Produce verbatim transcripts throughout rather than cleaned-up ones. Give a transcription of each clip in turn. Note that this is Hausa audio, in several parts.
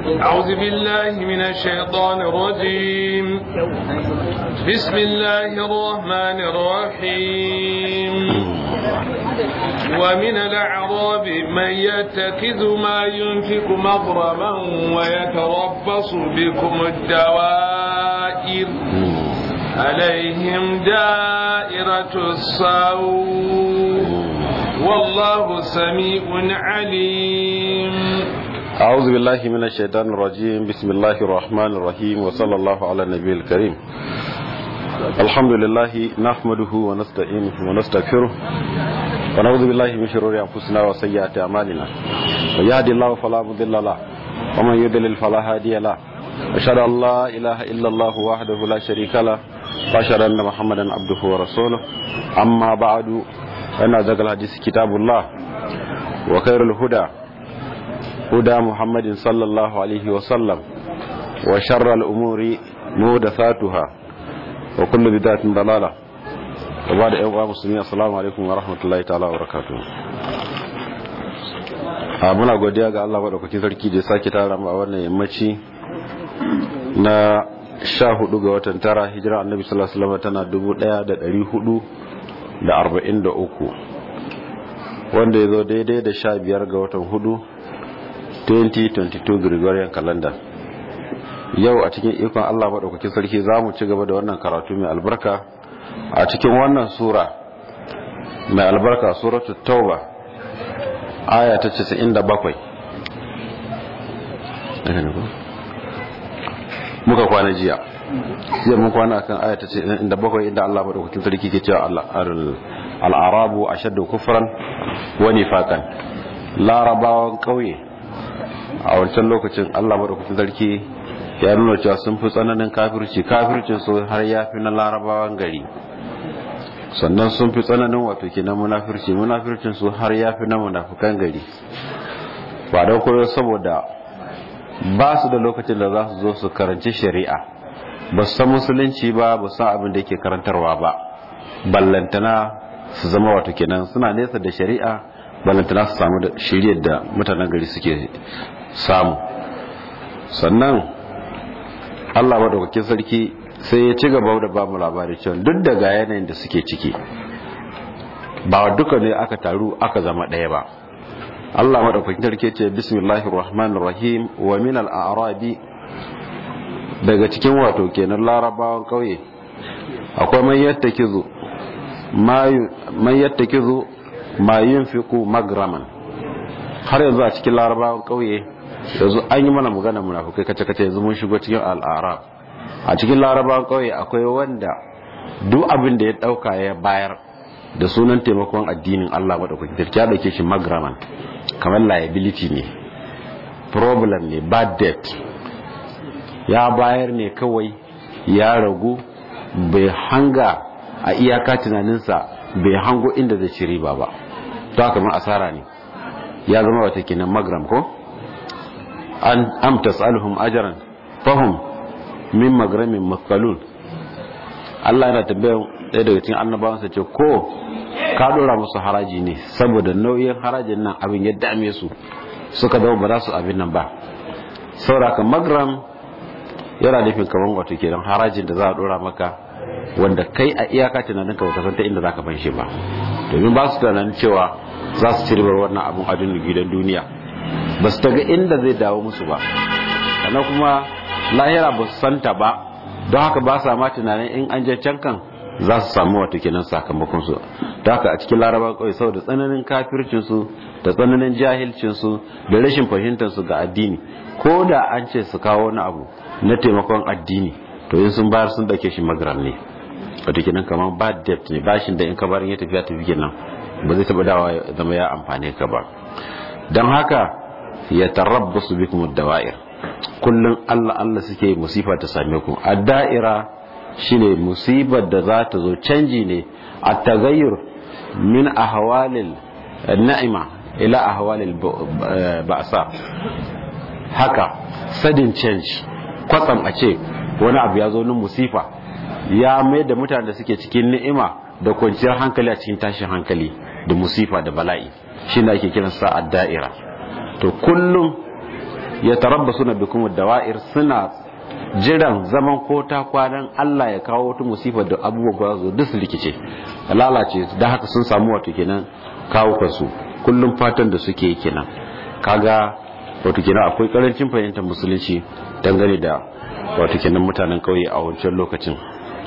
أعوذ بالله من الشيطان الرجيم بسم الله الرحمن الرحيم ومن الأعراب من يتخذ ما ينفق مغرما ويتربص بكم الدوائر عليهم دائرة السوء والله سميع عليم. أعوذ بالله من الشيطان الرجيم بسم الله الرحمن الرحيم وصلى الله على النبي الكريم. الحمد لله نحمده ونستعينه ونستغفره ونعوذ بالله من شرور أنفسنا وسيئات أعمالنا من يهد الله فلا مضل له ومن يضلل فلا هادي له أشهد أن لا إله إلا الله وحده لا شريك له وأشهد أن محمدا عبده ورسوله. أما بعد فإن أصدق الحديث كتاب الله وخير الهدى هدى محمد صلى الله عليه وسلم وشر الأمور محدثاتها وكل بدعة ضلالة وبعد أيها المسلمين السلام عليكم ورحمة الله تعالى وبركاته. muna godiya ga Allah madaukakin sarki da ya sake tara mu a wannan yammaci na sha hudu ga watan tara hijira annabi sallallahu alaihi wasallam tana dubu daya da dari hudu da arba'in da uku wanda ya zo daidai da sha biyar ga watan hudu twenty twenty-two Gregorian calendar. Yau a cikin ikon Allah madaukakin sarki zamu ci gaba da wannan karatu mai albarka a cikin wannan sura mai albarka suratul tauba aya ta casa'in da bakwai. Muka kwana jiya jiya mun kwana kan aya ta casa'in da bakwai inda Allah madaukakin sarki ke cewa al-arabu ashaddu kufran wa nifaqan. Larabawan kauye a wancan lokacin Allah madaukakin sarki ya nuna cewa sun fi tsananin kafirci kafircin su har ya fi na larabawan gari, sannan sun fi tsananin wato kenan munafirci munafircin su har ya fi na munafukan gari. Ba don koyo saboda ba su da lokacin da za su zo su karanci shari'a, ba su san musulunci ba, ba su san abin da yake karantarwa ba, ballantana su zama wato kenan suna nesa da shari'a, ballantana su samu da shiriyar da mutanen gari suke samu. Sannan Allah madaukakin sarki sai ya ci gaba da ba mu labari cewa duk da ga yanayin da suke ciki ba duka ne aka taru aka zama ɗaya ba. Allah madaukakin sarki ce bismillahir rahmanir rahim wa min al-a'rabi, daga cikin wato kenan larabawan kauye akwai man yattakizu man yattakizu ma yunfiqu magraman. Har yanzu a cikin larabawan kauye yanzu an yi mana magana munafikai kace kace yanzu mun shigo cikin al-arab. A cikin larabawan kauye akwai wanda duk abin da ya dauka ya bayar da sunan taimakon addinin Allah madaukakin sarki ya dauke shi magraman, kamar liability ne, problem ne, bad debt. Ya bayar ne kawai ya ragu, bai hanga a iyaka tunaninsa, bai hango inda zai ci riba ba, to kamar asara ne, ya zama wata kenan magram ko an am tasaluhum ajran fahum min magramin maqalun. Allah yana tambayar ɗaya daga cikin annabawansa ce ko ka dora musu haraji ne saboda nauyin harajin nan abin ya dame su suka zama ba za su abin nan ba. Sauraka magram yana nufin kaman wato kenan harajin da za a dora maka wanda kai a iyaka tunanin ka baka san ta inda zaka fanshe ba, domin ba su tunanin cewa za su ci ribar wannan abun a gidan duniya, ba su taga inda zai dawo musu ba, sannan kuma lahira ba su santa ba, don haka ba sa ma tunanin in an je can kan za su samu wato kenan sakamakon su. Don haka a cikin laraba kawai saboda tsananin kafircin su da tsananin jahilcin su da rashin fahimtar su ga addini, ko da an ce su kawo wani abu na taimakon addini to in sun bayar sun dauke shi magram ne, wato kenan kamar bad debt ne, bashin da in ka barin ya tafi ya tafi kenan ba zai taba dawa zama ya amfane ka ba. Don haka ya tarabbasu bikum ad-dawa'ir, kullun Allah Allah suke musifa ta same ku. Ad-da'ira shine musibar da za ta zo, canji ne, at-taghayyur min ahwalil na'ima ila ahwalil ba'sa. Haka sudden change, kwatsam a ce wani abu ya zo nan musifa ya mai da mutane da suke cikin ni'ima da kwanciyar hankali a cikin tashin hankali da musifa da bala'i, shine ake kiransa ad-da'ira. To kullum yatarabbasuna bikum ad-dawa'ir suna jiran zaman kota kwanan Allah ya kawo wata musifa da abubuwa zo duk su rikice lalace da haka sun samu wato kenan kawo kansu kullum fatan da suke kenan kaga wato kenan akwai karancin fahimtar musulunci dangane da wato kenan mutanen kauye a wancan lokacin.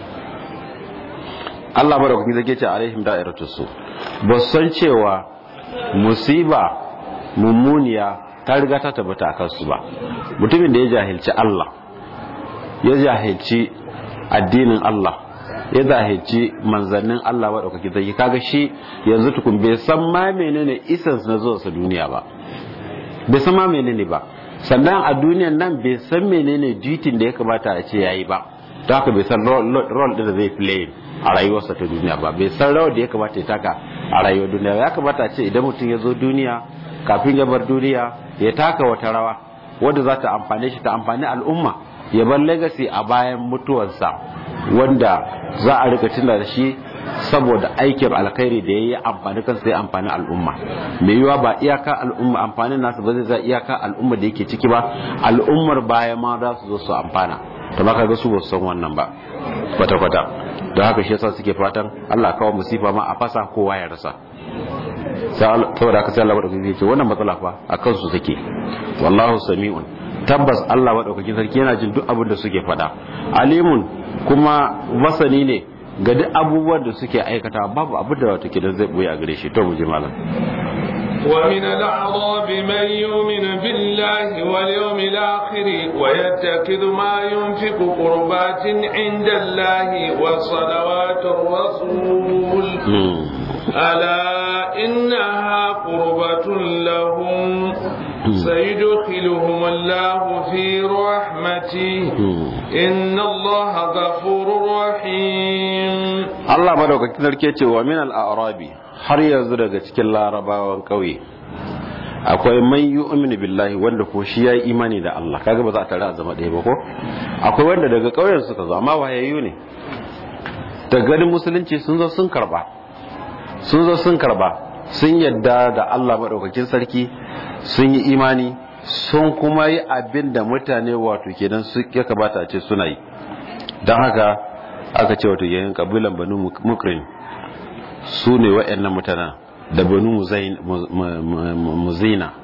Allah madaukakin zai ce alaihim da'iratus su ba san cewa musiba mummuniya ta riga ta tabbata a kansu ba. Mutumin da ya jahilci Allah ya jahilci addinin Allah ya jahilci manzannin Allah madaukakin zai kaga shi yanzu tukun bai san ma menene isan na zuwa sa duniya ba, bai san ma menene ba, sannan a duniyan nan bai san menene duty da ya kamata a ce yayi ba, don haka bai san role din da zai play a rayuwarsa ta duniya ba, bai san rawar da ya kamata ya taka a rayuwar duniya. Ya kamata a ce idan mutum ya zo duniya kafin ya bar duniya ya taka wata rawa wadda za ta amfane shi ta amfani al'umma, ya bar legacy a bayan mutuwarsa wanda za a rika tuna da shi saboda aikin alkhairi da ya yi amfani kansa ya amfani al'umma. mai yiwa ba iyaka al'umma amfanin nasu ba zai za iyaka al'umma da yake ciki ba, al'ummar baya ma za su zo su amfana. ta baka ga su ba su san wannan ba kwata-kwata, don haka shi yasa suke fatan Allah kawo musifa ma a fasa kowa ya rasa. saboda haka sai Allah madaukakin ce wannan matsala fa a kansu take. wallahu sami'un, tabbas Allah madaukakin sarki yana jin duk abin da suke faɗa. alimun, kuma masani ne ga duk abubuwan da suke aikata, babu abin da wato kidan zai boye a gare shi. to mu ji malam. ومن الأعراب من يؤمن بالله واليوم الآخر ويتخذ ما ينفق قربات عند الله وصلوات الرسول ألا إنها قربة لهم سيدخلهم الله في رحمته إن الله غفور رحيم. الله بارك فيك. ومن الأعراب har yanzu daga cikin larabawan kauye akwai man yu'minu billahi wanda ko shi yayi imani da Allah. kaga ba za a tare a zama ɗaya ba ko. akwai wanda daga kauyen suka zo amma wayayyu ne, da ganin musulunci sun zo sun karba sun zo sun karba sun yadda da Allah madaukakin sarki, sun yi imani, sun kuma yi abin da mutane wato kenan su ya kamata a ce suna yi. don haka aka ce wato yayin kabilan Banu Mukrin su ne wa'annan mutanen da Banu Muzina,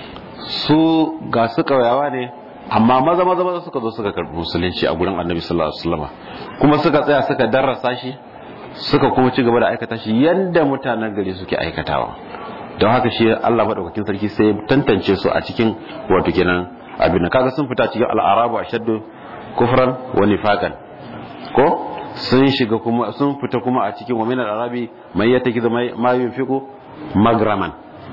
su ga su kauyawa ne amma maza maza maza suka zo suka karbi musulunci a gurin Annabi sallallahu alaihi wasallam, kuma suka tsaya suka darrasa shi, suka kuma ci gaba da aikata shi yanda mutanen gari suke aikatawa. don haka shi Allah madaukakin sarki sai tantance su a cikin wato kenan abin da kaga sun fita cikin al'arabu ashaddu kufran wa nifaqan ko, sun shiga kuma sun fita kuma a cikin wa min al-arabi mai yataki da ma yunfiqu magraman,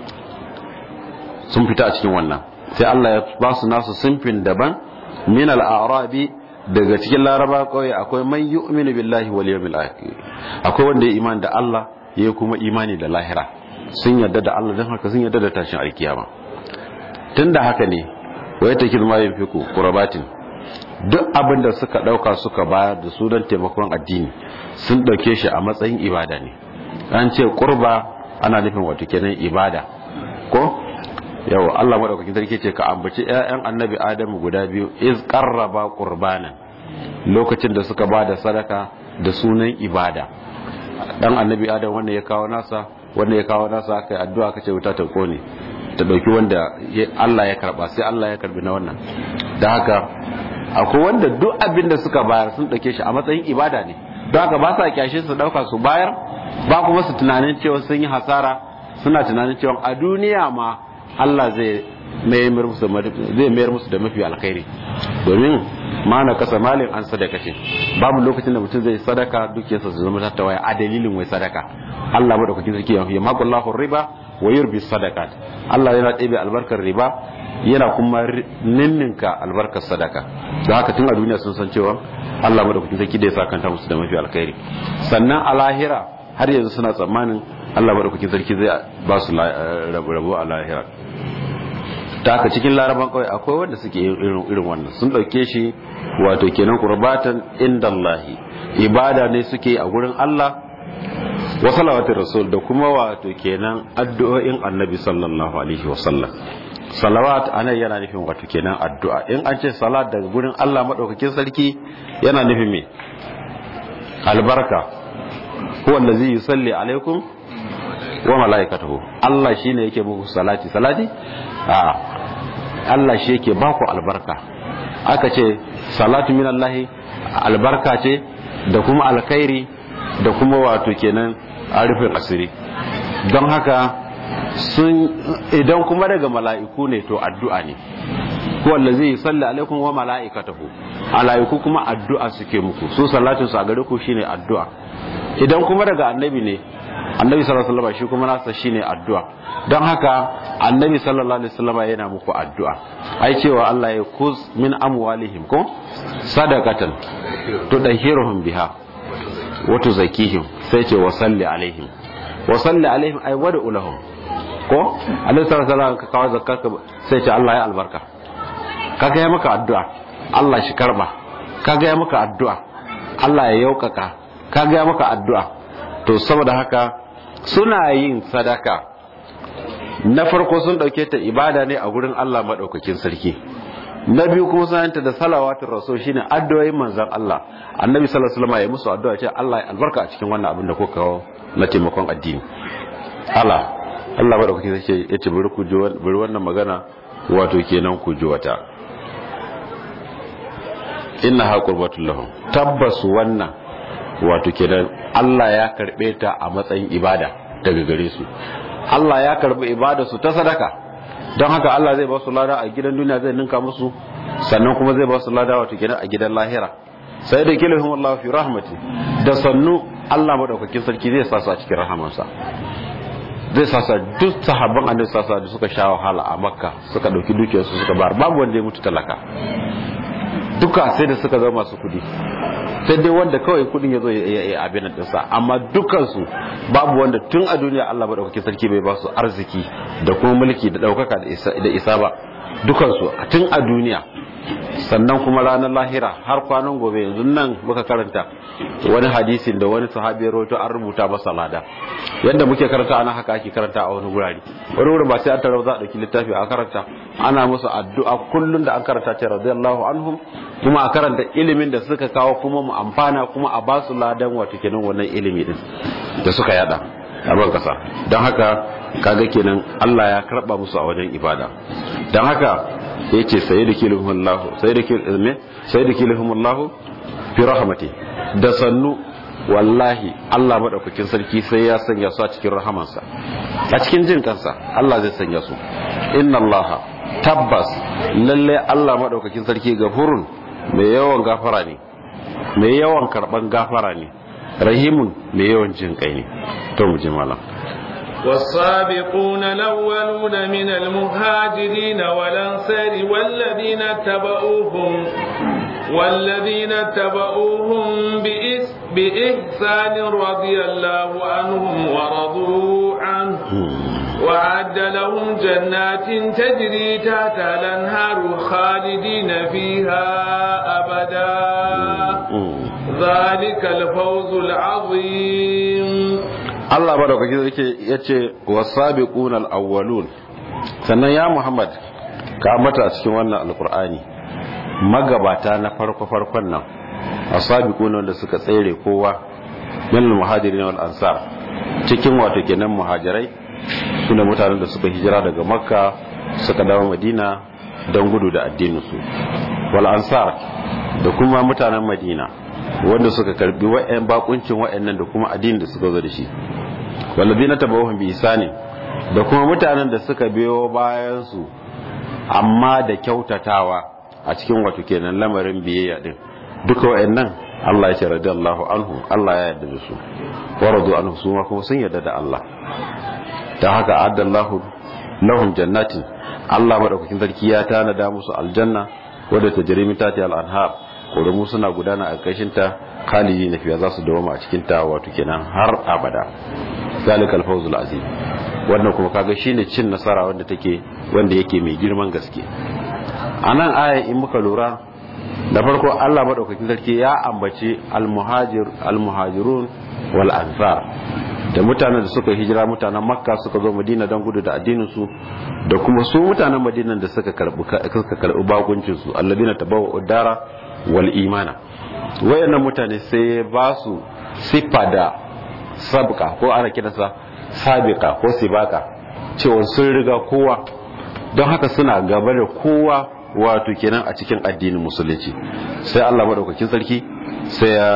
sun fita a cikin wannan. sai Allah ya ba su nasu sunfin daban. min al-arabi daga cikin laraba kawai akwai man yu'minu billahi wal yawmil akhir, akwai wanda ya imani da Allah ya kuma imani da lahira, sun yarda da Allah dan haka sun yarda da tashin alkiyama. tunda haka ne wa yataki ma yunfiqu qurbatin, duk abin da suka dauka suka bayar da su don taimakon addini sun dauke shi a matsayin ibada ne. an ce qurba ana nufin wato kenan ibada ko. yau Allah madaukakin sarki ce ka ambaci ƴaƴan annabi Adamu guda biyu iz qarraba qurbanan, lokacin da suka bada sadaka da sunan ibada. dan annabi Adam wanda ya kawo nasa wanda ya kawo nasa kai addu'a kace wuta ta kone ta dauki wanda Allah ya karba, sai Allah ya karbi na wannan. da haka akwai wanda duk abin da suka bayar sun dauke shi a matsayin ibada ne, don haka ba sa kyashe su dauka su bayar, ba kuma su tunanin cewa sun yi hasara, suna tunanin cewa a duniya ma Allah zai mayar musu zai mayar musu da mafi alkhairi. domin ma na kasa malin an sadaka ce, babu lokacin da mutum zai sadaka dukiyarsa su zama ta waya a dalilin wai sadaka. Allah madaukakin sarki ya maqallahu riba wa yurbi sadaqat, Allah yana ɗebe albarkar riba yana kuma ninninka albarkar sadaka. don haka tun a duniya sun san cewa Allah madaukakin sarki da ya sakanta musu da mafi alkhairi. sannan a lahira har yanzu suna tsammanin Allah madaukakin sarki zai ba su rabo a lahira. ta haka cikin laraban kawai akwai wanda suke irin wannan, sun dauke shi wato kenan qurbatan indallahi, ibada ne suke a gurin Allah, wa salawatir rasul, da kuma wato kenan addu'o'in annabi sallallahu alaihi wasallam. salawat anan yana nufin wato kenan addu'a. In an ce salat daga gurin Allah madaukakin sarki yana nufin me albarka, huwa allazi yusalli alaikum wa malaikatuhu. Allah shine yake muku salati. Salati a Allah shi yake ba ku albarka. Aka ce salatu minallahi albarka ce da kuma alkhairi da kuma wato kenan arifin asiri. Don haka sun idan kuma daga mala'iku ne to addu'a ne, huwa allazi yusalli alaikum wa malaikatuhu. Malaiku kuma addu'a suke muku, su salatin su a gare ku shine addu'a. Idan kuma daga annabi ne, annabi sallallahu alaihi wasallam shi kuma nasa shine addu'a. Don haka annabi sallallahu alaihi wasallam yana muku addu'a. Ai cewa Allah ya kuz min amwalihim ko sadaqatan tudahhiruhum biha wa tuzakkihim, sai ce wa salli alaihim wa salli alaihim ay wad'u lahum ko annabi sallallahu alaihi wasallam ka kawo zakka sai ce Allah ya albarka, kaga ya maka addu'a Allah shi karba, kaga ya maka addu'a Allah ya yaukaka, kaga ya maka addu'a. To saboda haka suna yin sadaka, na farko sun dauke ta ibada ne a gurin Allah madaukakin sarki, na biyu kuma sun yanta da salawatul rasul shine addu'o'in manzon Allah. Annabi sallallahu alaihi wasallam ya musu addu'a ce Allah ya albarka a cikin wannan abin da kuka kawo na taimakon addini. Allah Allah madaukakin sarki ya ce bari ku ji bari wannan magana wato kenan ku ji wata. Inna ha qurbatul lahum, tabbas wannan wato kenan Allah ya karbe ta a matsayin ibada daga gare su. Allah ya karbi ibada su ta sadaka, don haka Allah zai ba su lada a gidan duniya, zai ninka musu, sannan kuma zai ba su lada wato kenan a gidan lahira. Sai da kilahum Allah fi rahmati, da sannu Allah madaukakin sarki zai sa su a cikin rahamansa. Zai sasa duk sahabban annabi sasa da suka sha wahala a Makka suka dauki dukiyarsu suka bar, babu wanda ya mutu talaka, duka sai da suka zama masu kudi, sai dai wanda kawai kudin ya zo ya yi abin dinsa, amma dukansu babu wanda tun a duniya Allah madaukakin sarki bai ba su arziki da kuma mulki da daukaka da isa da isa ba, dukansu tun a duniya. Sannan kuma ranar lahira har kwanan gobe, yanzu nan muka karanta wani hadisin da wani sahabi ya rawaito, an rubuta masa lada. Yadda muke karanta ana haka ake karanta a wani gurare, wani wurin ba sai an tarau za a dauki littafi a karanta, ana musu addu'a kullun da an karanta ce radiyallahu anhum, kuma a karanta ilimin da suka kawo kuma mu amfana, kuma a ba su ladan wato kenan wannan ilimi din da suka yada a ban kasa. Don haka kaga kenan Allah ya karba musu a wajen ibada. Don haka yace sayyidikilhumullahu sayyidikilhum sayyidikilhumullahu fi rahmati, da sannu wallahi Allah madaukakin sarki sai ya sanya su a cikin rahamansa, a cikin jin kansa Allah zai sanya su. Inna Allah tabbas lalle Allah madaukakin sarki gafurun, mai yawan gafara ne, mai yawan karban gafara ne, rahimun mai yawan jin kai ne. To mu ji malam. والسابقون الأولون من المهاجرين والأنصار والذين اتبعوهم والذين اتبعوهم بإحسان رضي الله عنهم ورضوا عنه وأعد لهم جنات تجري تحتها الأنهار خالدين فيها أبدا ذلك الفوز العظيم. Allah madaukaki yake yace wasabiquna alawwalun. Sannan ya Muhammad ka mata cikin wannan alqur'ani magabata na farko farkon nan, asabiquna wanda suka tsere kowa, min almuhajirin wal ansar, cikin wato kenan muhajirai sune mutanen da suka hijira daga Makka suka dawo Madina don gudu da addinin su, wal ansar da kuma mutanen Madina wanda suka karbi wa'en bakuncin wa'annan da kuma addinin da suka zo da shi, walladina tabawhum bi ihsani da kuma mutanen da suka biyo bayan su amma da kyautatawa a cikin wato kenan lamarin biyayya din, duka wa'annan Allah ya ce radiyallahu anhu, Allah ya yarda da su, waradu anhu su ma kuma sun yarda da Allah. Ta haka addallahu lahum jannatin, Allah madaukakin sarki ya tanada musu aljanna wadda tajri min tahtiha al-anhar, ƙoramu suna gudana a ƙarshinta, khalidi na fiya za su dawama a cikinta wato kenan har abada. Zalikal fawzul azim, wannan kuma kaga shine cin nasara wanda take wanda yake mai girman gaske. Anan aya in muka lura, da farko Allah madaukakin sarki ya ambaci al-muhajir al-muhajirun wal ansar, da mutanen da suka hijira mutanen makka suka zo madina don gudu da addinin su da kuma su mutanen madinan da suka karbi suka karbi bakuncin su alladina tabawu udara wal imana wayannan mutane sai ba su sifa da sabqa ko ana kiransa sabiqa ko sibaka cewa sun riga kowa don haka suna gaba da kowa wato kenan a cikin addinin musulunci sai Allah madaukakin sarki sai ya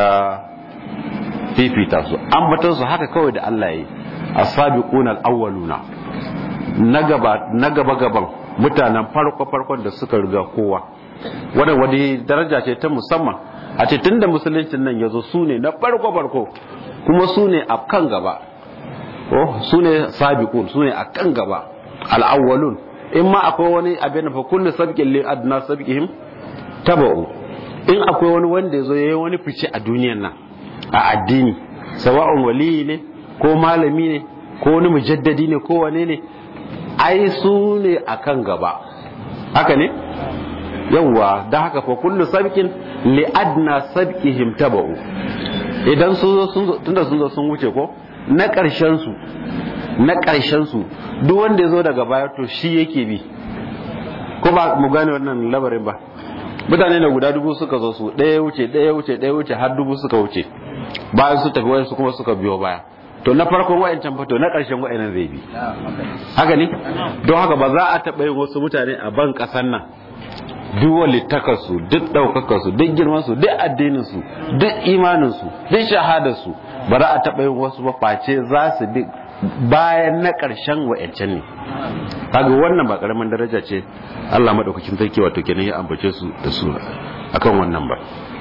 fifita su ambaton su haka kawai da Allah yi as-sabiquna al-awwaluna na gaba na gaba gaban mutanen farko farkon da suka riga kowa wannan wani daraja ce ta musamman a ce tunda musuluncin nan yazo su ne na farko farko kuma su ne a kan gaba oh su ne sabiqun su ne a kan gaba al-awwalun in ma akwai wani abin fa kullu sabqin li adna sabqihim tabu in akwai wani wanda yazo yayi wani fice a duniyar nan a addini sawa'un wali ne ko malami ne ko wani mujaddadi ne ko wane ne ai su ne akan gaba haka ne yawa da haka fa kullu sabqin li adna sabqihim tabu idan su zo sun tunda sun zo sun wuce ko na karshen su na karshen su duk wanda ya zo daga baya to shi yake bi ko ba mu gane wannan labarin ba mutane da guda dubu suka zo su ɗaya wuce ɗaya wuce ɗaya wuce har dubu suka wuce bayan su tafi wayansu kuma suka biyo baya to na farkon wayancan fato na ƙarshen wayannan zai bi haka ne don haka ba za a taɓa yin wasu mutane a ban ƙasan nan duk walittakarsu duk ɗaukakarsu duk girmansu duk addininsu duk imaninsu duk shahadarsu ba za a taɓa yin wasu ba face za su bi bayan na ƙarshen wa'ancan ne kaga wannan ba ƙaramin daraja ce Allah madaukakin sarki wato kenan ya ambace su da su akan wannan ba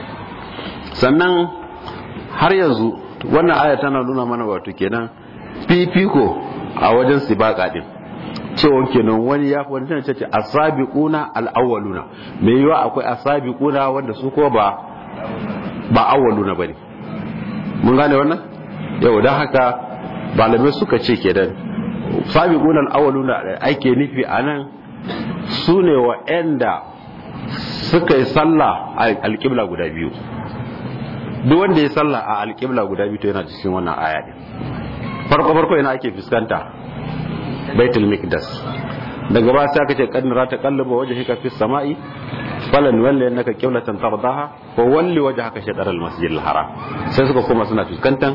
sannan har yanzu wannan aya tana nuna mana wato kenan fifiko a wajen sibaka din cewa kenan wani ya fi wani tana ce asabiquna al-awwaluna me yiwa akwai asabiquna wanda su ko ba ba awwaluna bane mun gane wannan yau dan haka malamai suka ce kenan sabiquna al-awwaluna ake nufi anan sune wa'anda suka yi sallah a alqibla guda biyu duk wanda ya sallah a alqibla guda biyu to yana cikin wannan aya din farko farko yana ake fuskanta baitul miqdas daga ba sai aka ce kad nara taqalluba wajhika fis sama'i falan walli annaka qiblatan tardaha wa walli wajhaka shatr al-masjid al-haram sai suka koma suna fuskantan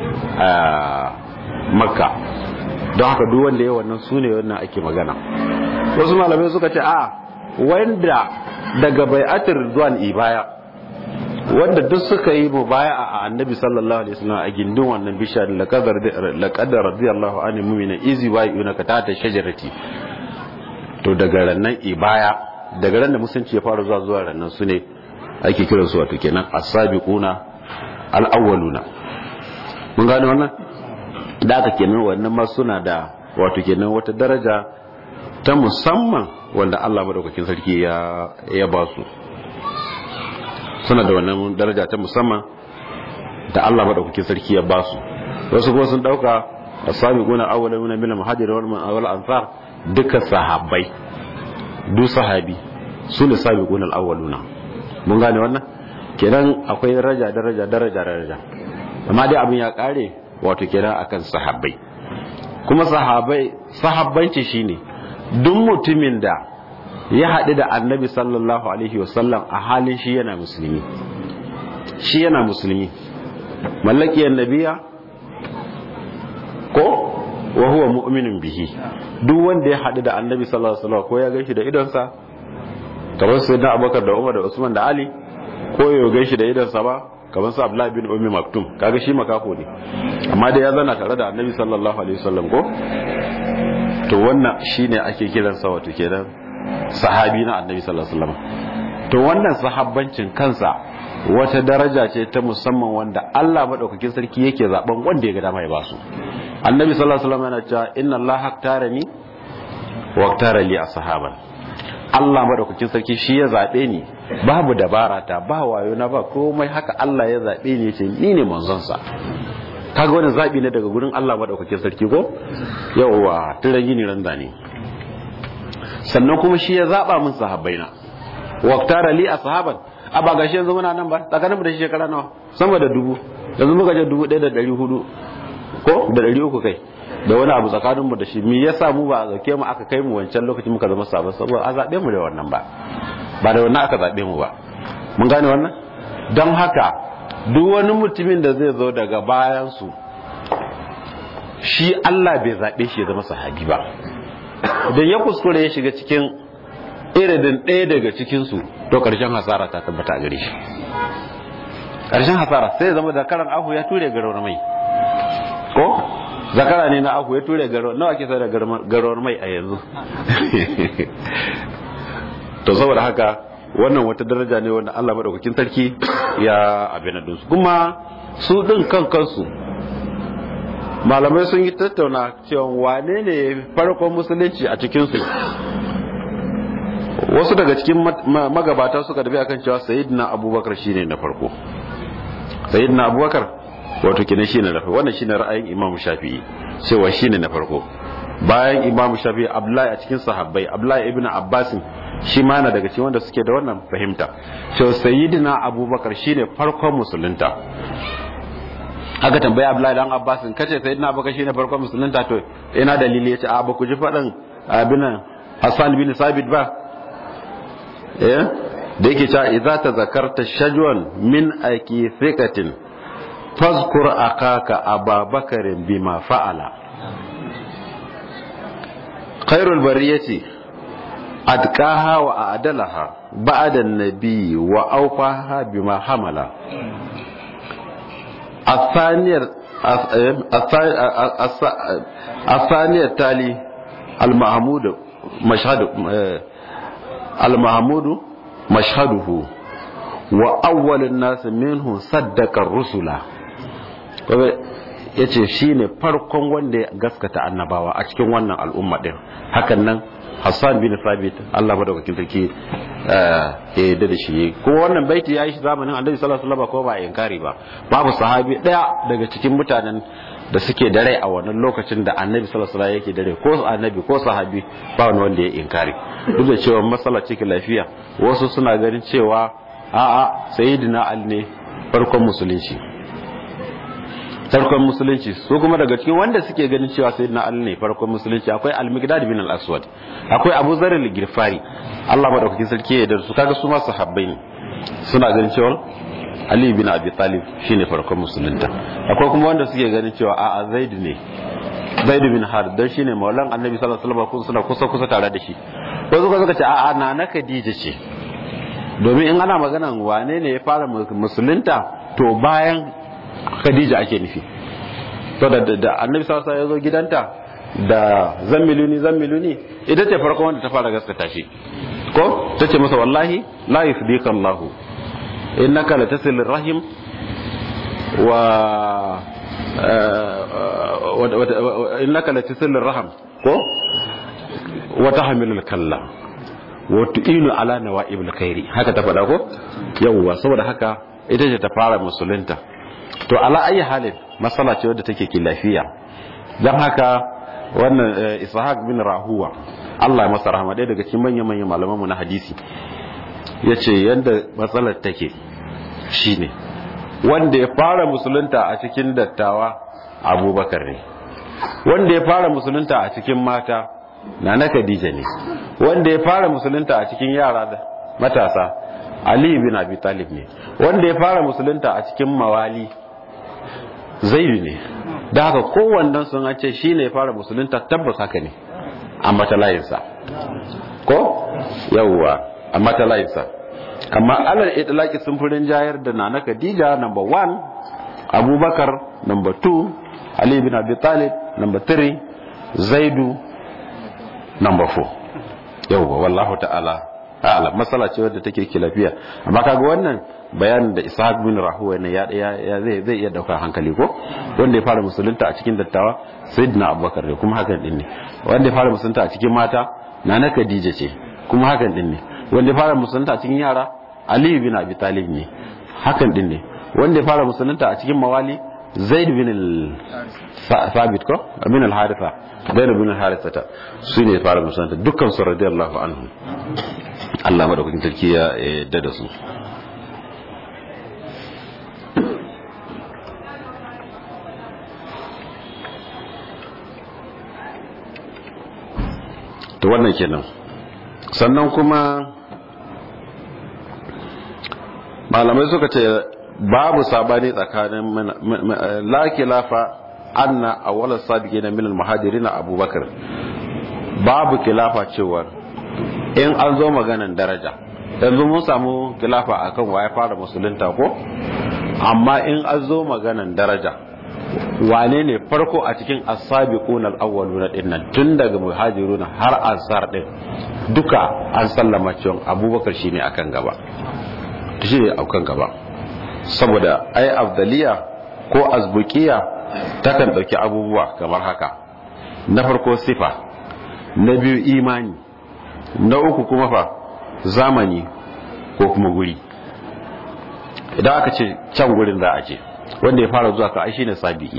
makka don haka duk wanda ya wannan sune wannan ake magana wasu malamai suka ce a wanda daga bai'atul ridwan ibaya wanda duk suka yi mubaya'a a annabi sallallahu alaihi wasallam a gindin wannan bishar laqadar laqadar radiyallahu anhu mu'mina izi wa yunaka ta ta shajarati to daga rannan ibaya daga ran da musulunci ya fara zuwa zuwa rannan su ne ake kiransu wato kenan as-sabiquna al-awwaluna mun gane wannan da aka kenan wannan ma suna da wato kenan wata daraja ta musamman wanda Allah madaukakin sarki ya ya ba su suna da wannan daraja ta musamman da Allah madaukakin sarki ya ba su wasu kuma sun dauka as-sabiquna awwaluna min al-muhajirin wal ansar duka sahabbai du sahabi su ne sabiquna al-awwaluna mun gane wannan kenan akwai daraja daraja daraja daraja amma dai abin ya kare wato kenan akan sahabbai kuma sahabbai sahabbanci shine duk mutumin da ya haɗu da annabi sallallahu alaihi wasallam a halin shi yana musulmi shi yana musulmi mallakiyar nabiya ko wa huwa mu'minun bihi duk wanda ya haɗu da annabi sallallahu alaihi wasallam ko ya gaishe da idonsa kamar sayyidina abubakar da umar da usman da ali ko ya gaishe da idonsa ba kamar sa abdullahi bin ummi maktum kaga shi makafo ne amma dai ya zana tare da annabi sallallahu alaihi wasallam ko to wannan shine ake kiransa wato kenan sahabi na annabi sallallahu alaihi wasallam to wannan sahabbancin kansa wata daraja ce ta musamman wanda Allah madaukakin sarki yake zaben wanda ya ga dama ya basu annabi sallallahu alaihi wasallam yana cewa inna allaha aktarani wa aktara li ashaban Allah madaukakin sarki shi ya zabe ni babu dabara ta ba wayo na ba komai haka Allah ya zabe ni yace ni ne manzon sa kaga wannan zabi ne daga gurin Allah madaukakin sarki ko yawa tiran gini randa ne sannan kuma shi ya zaba min sahabbaina waqtara li ashaban aba gashi yanzu muna nan ba tsakanin mu da shekara nawa sama da dubu yanzu muka je dubu ɗaya da ɗari hudu ko da ɗari uku kai da wani abu tsakanin mu da shi me yasa mu ba a zauke mu aka kai mu wancan lokacin muka zama sabon saboda a zabe mu da wannan ba ba da wannan aka zabe mu ba mun gane wannan don haka duk wani mutumin da zai zo daga bayan su shi Allah bai zabe shi ya zama sahabi ba idan ya kuskure ya shiga cikin irin ɗaya daga cikin su to karshen hasara ta tabbata gare shi karshen hasara sai ya zama da karan ahu ya ture garawar mai ko zakara ne na ahu ya ture garawar nawa ke sai da garawar mai a yanzu to saboda haka wannan wata daraja ne wanda Allah madaukakin sarki ya abin da su kuma su din kan kansu malamai sun yi tattauna cewa wane ne farkon musulunci a cikin su wasu daga cikin magabata suka dabi akan cewa sayyidina abubakar shine na farko sayyidina abubakar wato kine shine na farko wannan shine ra'ayin imamu shafi'i cewa shine na farko bayan imamu shafi'i abdullahi a cikin sahabbai abdullahi ibnu abbas shi ma na daga cikin wanda suke da wannan fahimta cewa sayyidina abubakar shine farkon musulunta haka tambaya abdullahi dan abbas kace sayyidina abubakar shine farkon musulunta to ina dalili yace a ba ku ji fadan abinan hasan bin sabit ba eh da yake cewa idza tazakarta shajwan min aki thiqatin fazkur akaka ababakarin bima fa'ala khairul bariyati adqaha wa adalaha ba'da an-nabi wa awfaha bima hamala الثانية الثانية التالي المحمود مشهد المحمود مشهده وأول الناس منه صدق الرسل yace shine farkon wanda ya gaskata annabawa a cikin wannan al'umma din hakan nan Hassan bin Thabit Allah madaukakin sarki ya yarda da shi kuma wannan baiti yayi shi zamanin Annabi sallallahu alaihi wasallam ko ba inkari ba babu sahabi daya daga cikin mutanen da suke da rai a wannan lokacin da Annabi sallallahu alaihi wasallam yake da rai ko annabi ko sahabi ba wani wanda ya inkari duk da cewa matsala cikin lafiya wasu suna ganin cewa a'a sayyidina Ali ne farkon musulunci farkon musulunci su kuma daga cikin wanda suke ganin cewa sayyidina Ali ne farkon musulunci akwai al-Miqdad bin al-Aswad akwai Abu Zar al-Ghifari Allah madaukakin sarki ya da su kaga su ma sahabbai ne suna ganin cewa Ali bin Abi Talib shine farkon musulunta akwai kuma wanda suke ganin cewa a'a Zaid ne Zaid bin Harith dan shine maulan Annabi sallallahu alaihi wasallam suna kusa kusa tare da shi wasu kuma suka ce a'a nana Khadija ce domin in ana maganan wane ne ya fara musulunta to bayan Khadija ake nufi to da da Annabi sallallahu alaihi wasallam ya zo gidanta da zammiluni zammiluni ita ce farko wanda ta fara gaskata shi ko tace masa wallahi la yusdika Allah innaka latasil rahim wa innaka latasil rahim ko wa tahmilul kalla wa tu'inu ala nawaibil khairi haka ta faɗa ko yawwa saboda haka ita ce ta fara musulunta to ala ayi halin masala ce wadda take lafiya dan haka wannan Ishaq bin Rahuwa Allah ya masa rahama dai daga cikin manyan manyan malaman mu na hadisi yace yanda matsalar take shine wanda ya fara musulunta a cikin dattawa Abubakar ne wanda ya fara musulunta a cikin mata Nana Khadija ne wanda ya fara musulunta a cikin yara da matasa Ali bin Abi Talib ne wanda ya fara musulunta a cikin mawali Zaid ne da haka kowannen sun ce shi ne ya fara musulunta tabbas haka ne a matalayinsa ko yawwa a matalayinsa amma alal itlaqi sun furin jayar da Nana Khadija number one Abubakar number two Ali bin Abi Talib number three Zaidu number four yawwa wallahu ta'ala a'lam masala ce wadda take kilafiya amma kaga wannan bayanin da Ishaq bin Rahuwa ne ya zai zai iya dauka hankali ko wanda ya fara musulunta a cikin dattawa Sayyidina Abubakar ne kuma hakan din ne wanda ya fara musulunta a cikin mata Nana Khadija ce kuma hakan din ne wanda ya fara musulunta a cikin yara Ali bin Abi Talib ne hakan din ne wanda ya fara musulunta a cikin mawali Zaid bin al-Thabit ko bin al-Haritha Zaid bin al-Haritha su ne fara musulunta dukkan su radiyallahu anhu Allah madaukakin sarki ya yarda da su wannan kenan. Sannan kuma malamai suka ce babu sabani tsakanin la khilafa anna awwal as-sabiqina min al-muhajirin Abubakar. Babu khilafa cewa in an zo maganan daraja, yanzu mun samu khilafa akan waye fara musulunta ko, amma in an zo maganan daraja wane ne farko a cikin as-sabiquna al-awwaluna dinnan tun daga muhajiruna har ansar din duka an sallama cewa Abubakar shine akan gaba, shine akan gaba, saboda ai afdaliya ko azbuqiya takan dauki abubuwa kamar haka. Na farko sifa, na biyu imani, na uku kuma fa zamani ko kuma guri. Idan aka ce can gurin za a ce wanda ya fara zuwa ka ai shine sabiqi,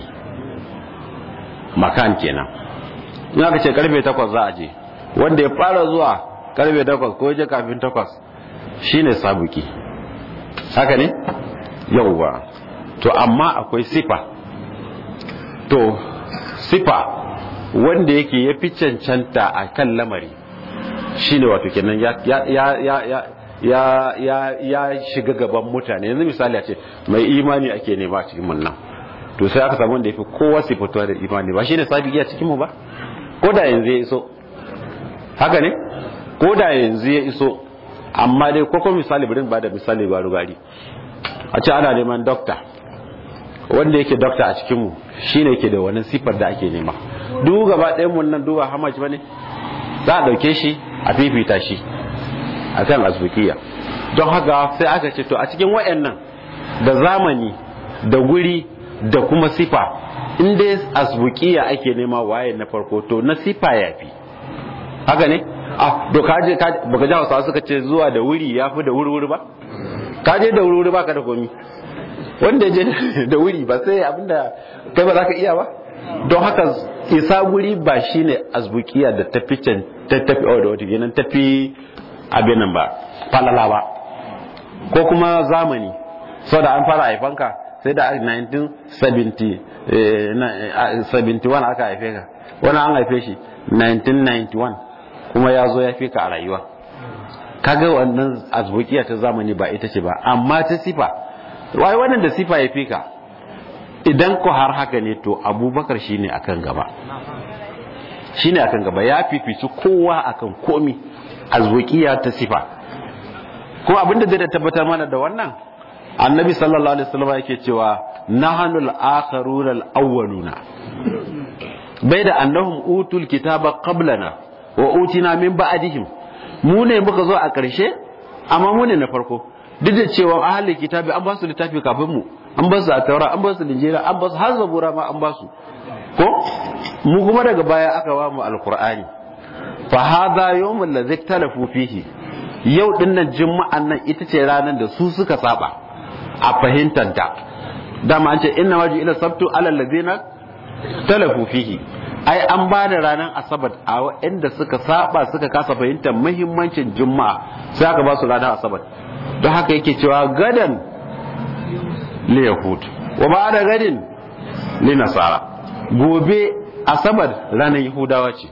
makan kenan. In aka ce karfe takwas za a je, wanda ya fara zuwa karfe takwas ko je kafin takwas shine sabiqi, haka ne yauwa. To amma akwai sifa, to sifa wanda yake ya fi cancanta a kan lamari shine wato kenan ya ya ya ya ya ya ya shiga gaban mutane. Yanzu misali a ce mai imani ake nema a cikin nan, to sai aka samu wanda ya fi kowa sifatuwa da imani, ba shine sabiqi a cikin mu ba? Ko da yanzu ya iso, haka ne, ko da yanzu ya iso. Amma dai ko kuma misali bari ba da misali ba rugari, a ce ana neman dokta, wanda yake dokta a cikin mu shine yake da wani sifar da ake nema. Duk gaba ɗayan mun nan duba hamaji bane, za a dauke shi a fifita shi akan azbukiya. Don haka sai aka ce to a cikin wayannan da zamani da guri da kuma sifa, in dai azbukiya ake nema waye na farko to na sifa yafi, haka ne. Ah, to kaje baka ji Hausawa suka ce zuwa da wuri yafi da wuri-wuri ba? Kaje da wuri-wuri baka da komi, wanda je da wuri ba sai abinda kai ba za ka iya ba. Don haka isa guri ba shine azbukiya da tafi can tafi o da wata kenan tafi abin nan ba, falala ba. Ko kuma zamani, saboda an fara haifanka sai da nineteen seventy-one aka haife ka, wani an haife shi nineteen ninety-one kuma ya zo ya fi ka a rayuwa. Kaga wannan azbukiya ta zamani ba ita ce ba, amma ta sifa, wai wannan da sifa ya fi ka. Idan ko har haka ne to Abubakar shine akan gaba, shine akan gaba, ya fifici kowa akan komi, azbukiya ta sifa. Ko abinda zai tabbatar mana da wannan, Annabi sallallahu alaihi wasallam yake cewa nahanul akharuna al-awwaluna bayda annahum utul kitaba qablana wa utina min ba'dihim. Mu ne muka zo a ƙarshe, amma mu ne na farko, duk da cewa ahli kitabi an ba su littafi kafin mu, an ba su a taura, an ba su linjira, an ba su har zabura ma an ba su ko. Mu kuma daga baya aka ba mu alqur'ani. Fa hadha yawmul ladzi ikhtalafu fihi, yau dinnan juma'an nan ita ce ranar da su suka saba a fahimtanta. Dama an ce inna waji ila sabtu alal ladina talafu fihi, ai an ba da ranar asabar a waɗanda suka saba suka kasa fahimtar muhimmancin juma'a, sai aka ba su ranar asabar. Don haka yake cewa gadan li yahud wa ba'da gadin li nasara, gobe asabar ranar yahudawa ce,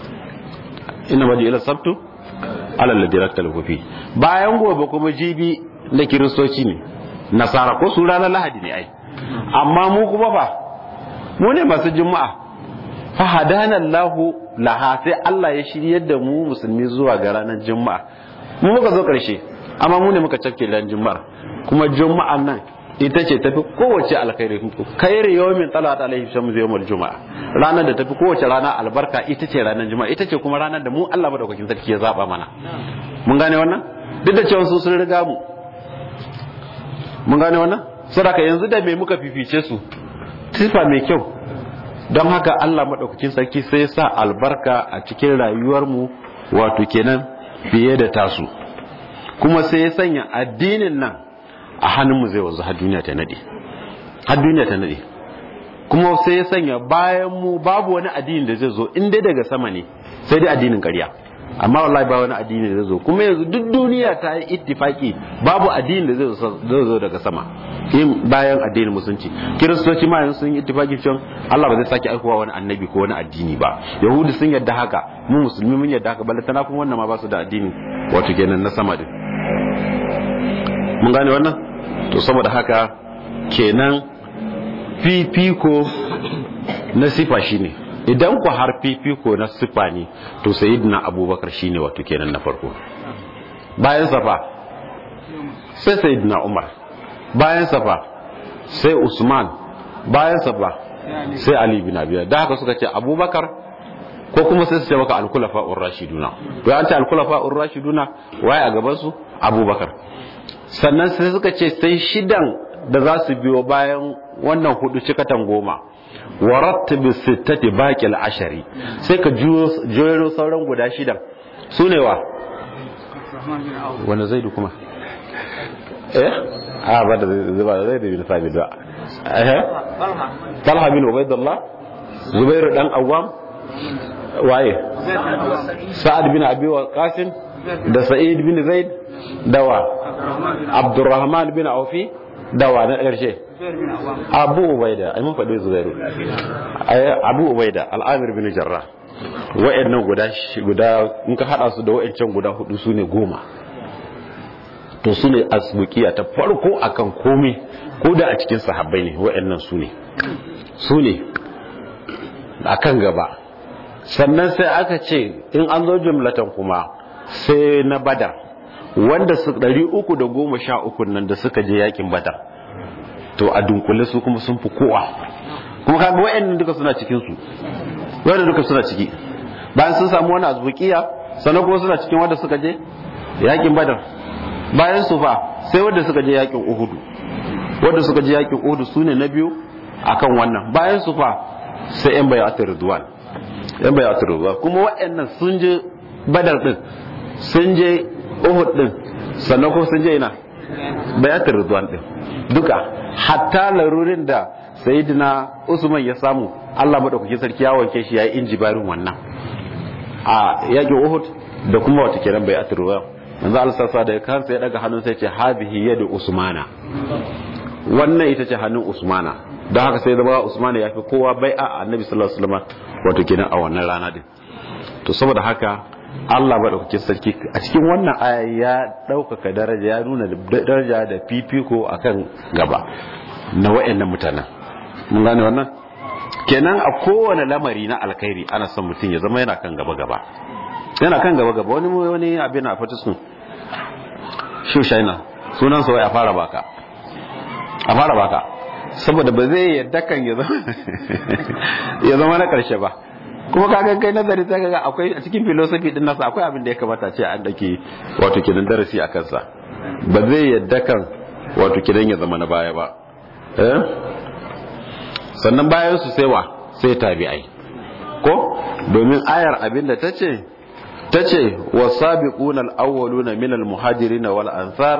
inna waji ila sabtu alal ladina talafu fihi, bayan gobe kuma jibi na kiristoci ne, nasara ko su ranar lahadi ne ai. Amma mu kuma fa mu ne masu juma'a, fa hadana Allahu laha, sai Allah ya shiryar da mu musulmi zuwa ga ranar juma'a. Mu muka zo karshe, amma mu ne muka cafke ran juma'a. Kuma juma'an nan ita ce tafi kowace alkhairi, khairu yawmin talat alaihi shamsu yawmul juma'a. Ranar da tafi kowace rana albarka ita ce ranar juma'a, ita ce kuma ranar da mu Allah madaukakin sarki ya zaba mana. Mun gane wannan? Duk da cewa su sun riga mu. Mun gane wannan? Saboda yanzu da me muka fifice su? Sifa mai kyau. Don haka Allah madaukakin sarki sai ya sa albarka a cikin rayuwar mu, wato kenan fiye da tasu. Kuma sai ya sanya addinin nan a hannun mu zai wanzu har duniya ta nade. Har duniya ta nade. Kuma sai ya sanya bayan mu babu wani addini da zai zo in dai daga sama ne, sai dai addinin ƙarya. amma wallahi ba wani addini da zai zo kuma yanzu duk duniya ta yi ittifaki babu addini da zai zo daga sama in bayan addinin musulunci. Kiristoci ma yanzu sun yi ittifaki cewa Allah ba zai sake aikowa wani annabi ko wani addini ba. Yahudi sun yadda haka, mu musulmi mun yadda haka, balle tana kuma wannan ma ba su da addini wato kenan na sama din. Mun gane wannan? To saboda haka kenan fifiko na sifa shine idan ku har fifiko na sifa ne to sayyidina Abubakar shine wato kenan na farko. Bayan safa sai sayyidina Umar, bayan safa sai Usman, bayan safa sai Ali bin Abi Talib. Da haka suka ce Abubakar ko kuma sai su ce maka al-khulafa'ur rashiduna. To an ce al-khulafa'ur rashiduna waye a gaban su? Abubakar. Sannan sai suka ce sai shidan da za su biyo bayan wannan hudu cikatan goma warattabi sittati baqil ashari, sai ka jero sauran guda shidan sune wa wanda zaidu kuma eh a ba da zuba zaidu bin sabit ba eh Talha bin Ubaydullah, Zubair dan Awwam, waye Sa'ad bin Abi Waqqas da Sa'id bin Zaid dawa Abdurrahman bin Aufi dawa na ƙarshe Abu Ubaida. Ai mun faɗi Zubairu. Abu Ubaida Al-Amir bin Jarrah. Wa'annan guda guda in ka hada su da wa'ancan guda hudu sune goma. To sune asbuqiya ta farko akan komai ko da a cikin sahabbai ne wa'annan sune. Sune akan gaba. Sannan sai aka ce in an zo jumlatan kuma sai na Badar, wanda su ɗari uku da goma sha uku nan da suka je yakin Badar, to a dunkule su kuma sun fi kowa, kuma kaga wayannan duka suna cikin su, wayannan duka suna ciki. Bayan sun samu wani azbukiya, sannan kuma suna cikin wanda suka je yakin Badar. Bayan su fa sai wanda suka je yakin Uhud, wanda suka je yakin Uhud sune na biyu akan wannan. Bayan su fa sai yan bayatul ridwan, yan bayatul ridwan kuma wayannan sun je Badar din, sun je Uhud din, sannan kuma sun je ina bayatul ridwan din duka. Hatta larurin da sayyidina Usman ya samu, Allah madaukakin sarki ya wanke shi yayi injibarin wannan a yakin Uhud da kuma wata kiran bayatul ridwan. Manzo Allah sassa da kansa ya daga hannun sai ya ce hadhihi yadu Usmana, wannan ita ce hannun Usmana. Don haka sai zama Usmana ya fi kowa bai'a Annabi sallallahu alaihi wasallam wato kenan a wannan rana din. To saboda haka Allah madaukakin sarki a cikin wannan aya ya daukaka daraja, ya nuna daraja da fifiko akan gaba na wayannan mutanen. Mun gane wannan? Kenan a kowane lamari na alkhairi ana son mutum ya zama yana kan gaba gaba. Yana kan gaba gaba. Wani wani abin a fatisun Shu Shaina sunan sa wai a fara baka. A fara baka. Saboda ba zai yadda kan ya zama ya zama na karshe ba. Kuma kaga kai nazari sai kaga akwai a cikin philosophy din nasa akwai abin da ya kamata ce an dake wato kidan darasi a kansa. Ba zai yadda kan wato kidan ya zama na baya ba. Eh? Sannan bayan su sai wa sai tabi'ai. Ko domin ayar abin da tace tace wasabiquna al-awwaluna minal muhajirin wal ansar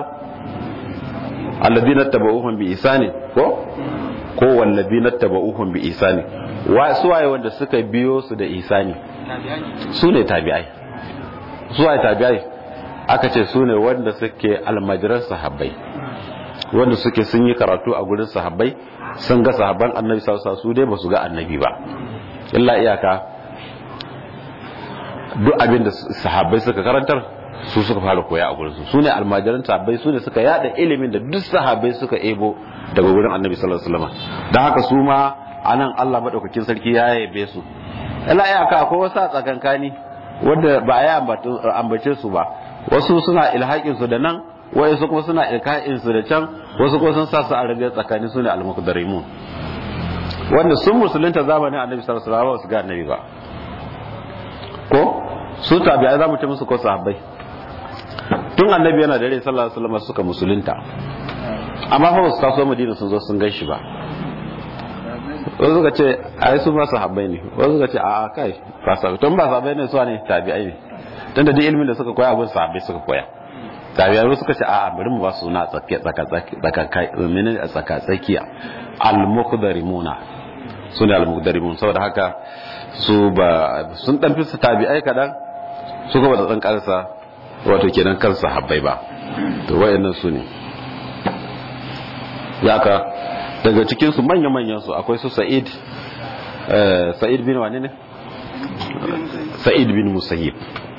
alladhina tabauhum bi ihsani ko ko walladhina tabauhum bi ihsani. Wa suwaye wanda suka biyo su da ihsani? Su ne tabi'ai. Suwaye tabi'ai? Aka ce su ne wanda suke almajiran sahabbai, wanda suke sun yi karatu a gurin sahabbai, sun ga sahabban annabi sallallahu alaihi wasallam, su dai ba su ga annabi ba, illa iyaka duk abin da sahabbai suka karantar su suka fara koya a gurin su. Su ne almajiran sahabbai, su ne suka yada ilimin da duk sahabbai suka ebo daga gurin annabi sallallahu alaihi wasallam. Dan haka su ma anan Allah madaukakin sarki ya yabe su. Illa iyaka akwai wasu a tsakankani wanda ba ya ambace su ba, wasu suna ilhaƙin su da nan, wasu kuma suna ilka'in su da can, wasu kuma sun sa su a rabe tsakani, su ne al-muqdarimun, wanda sun musulunta zamanin annabi sallallahu alaihi wasallam su ga annabi ba. Ko su tabi'ai za mu ce musu ko sahabbai, tun annabi yana da rai sallallahu alaihi wasallam suka musulunta, amma fa su taso Madina sun zo sun gaishe ba. Wasu suka ce ai su ma sahabbai ne, wasu suka ce a'a kai ba sahabbai, tun ba sahabbai ne su ne tabi'ai ne, tunda duk ilimin da suka koya abin sahabbai suka koya. Tabi'ai suka ce a'a bari mu ba su na tsakiya tsaka menene a tsaka tsakiya, al-muqdarimuna, su ne al-muqdarimun. Saboda haka su ba sun dan fi su tabi'ai kadan, su kuma da tsan kansa wato kenan kansa habbai ba. To wayannan su ne yaka daga cikin su manya manyan su akwai su Sa'id eh Sa'id bin wani ne Sa'id bin Musayyib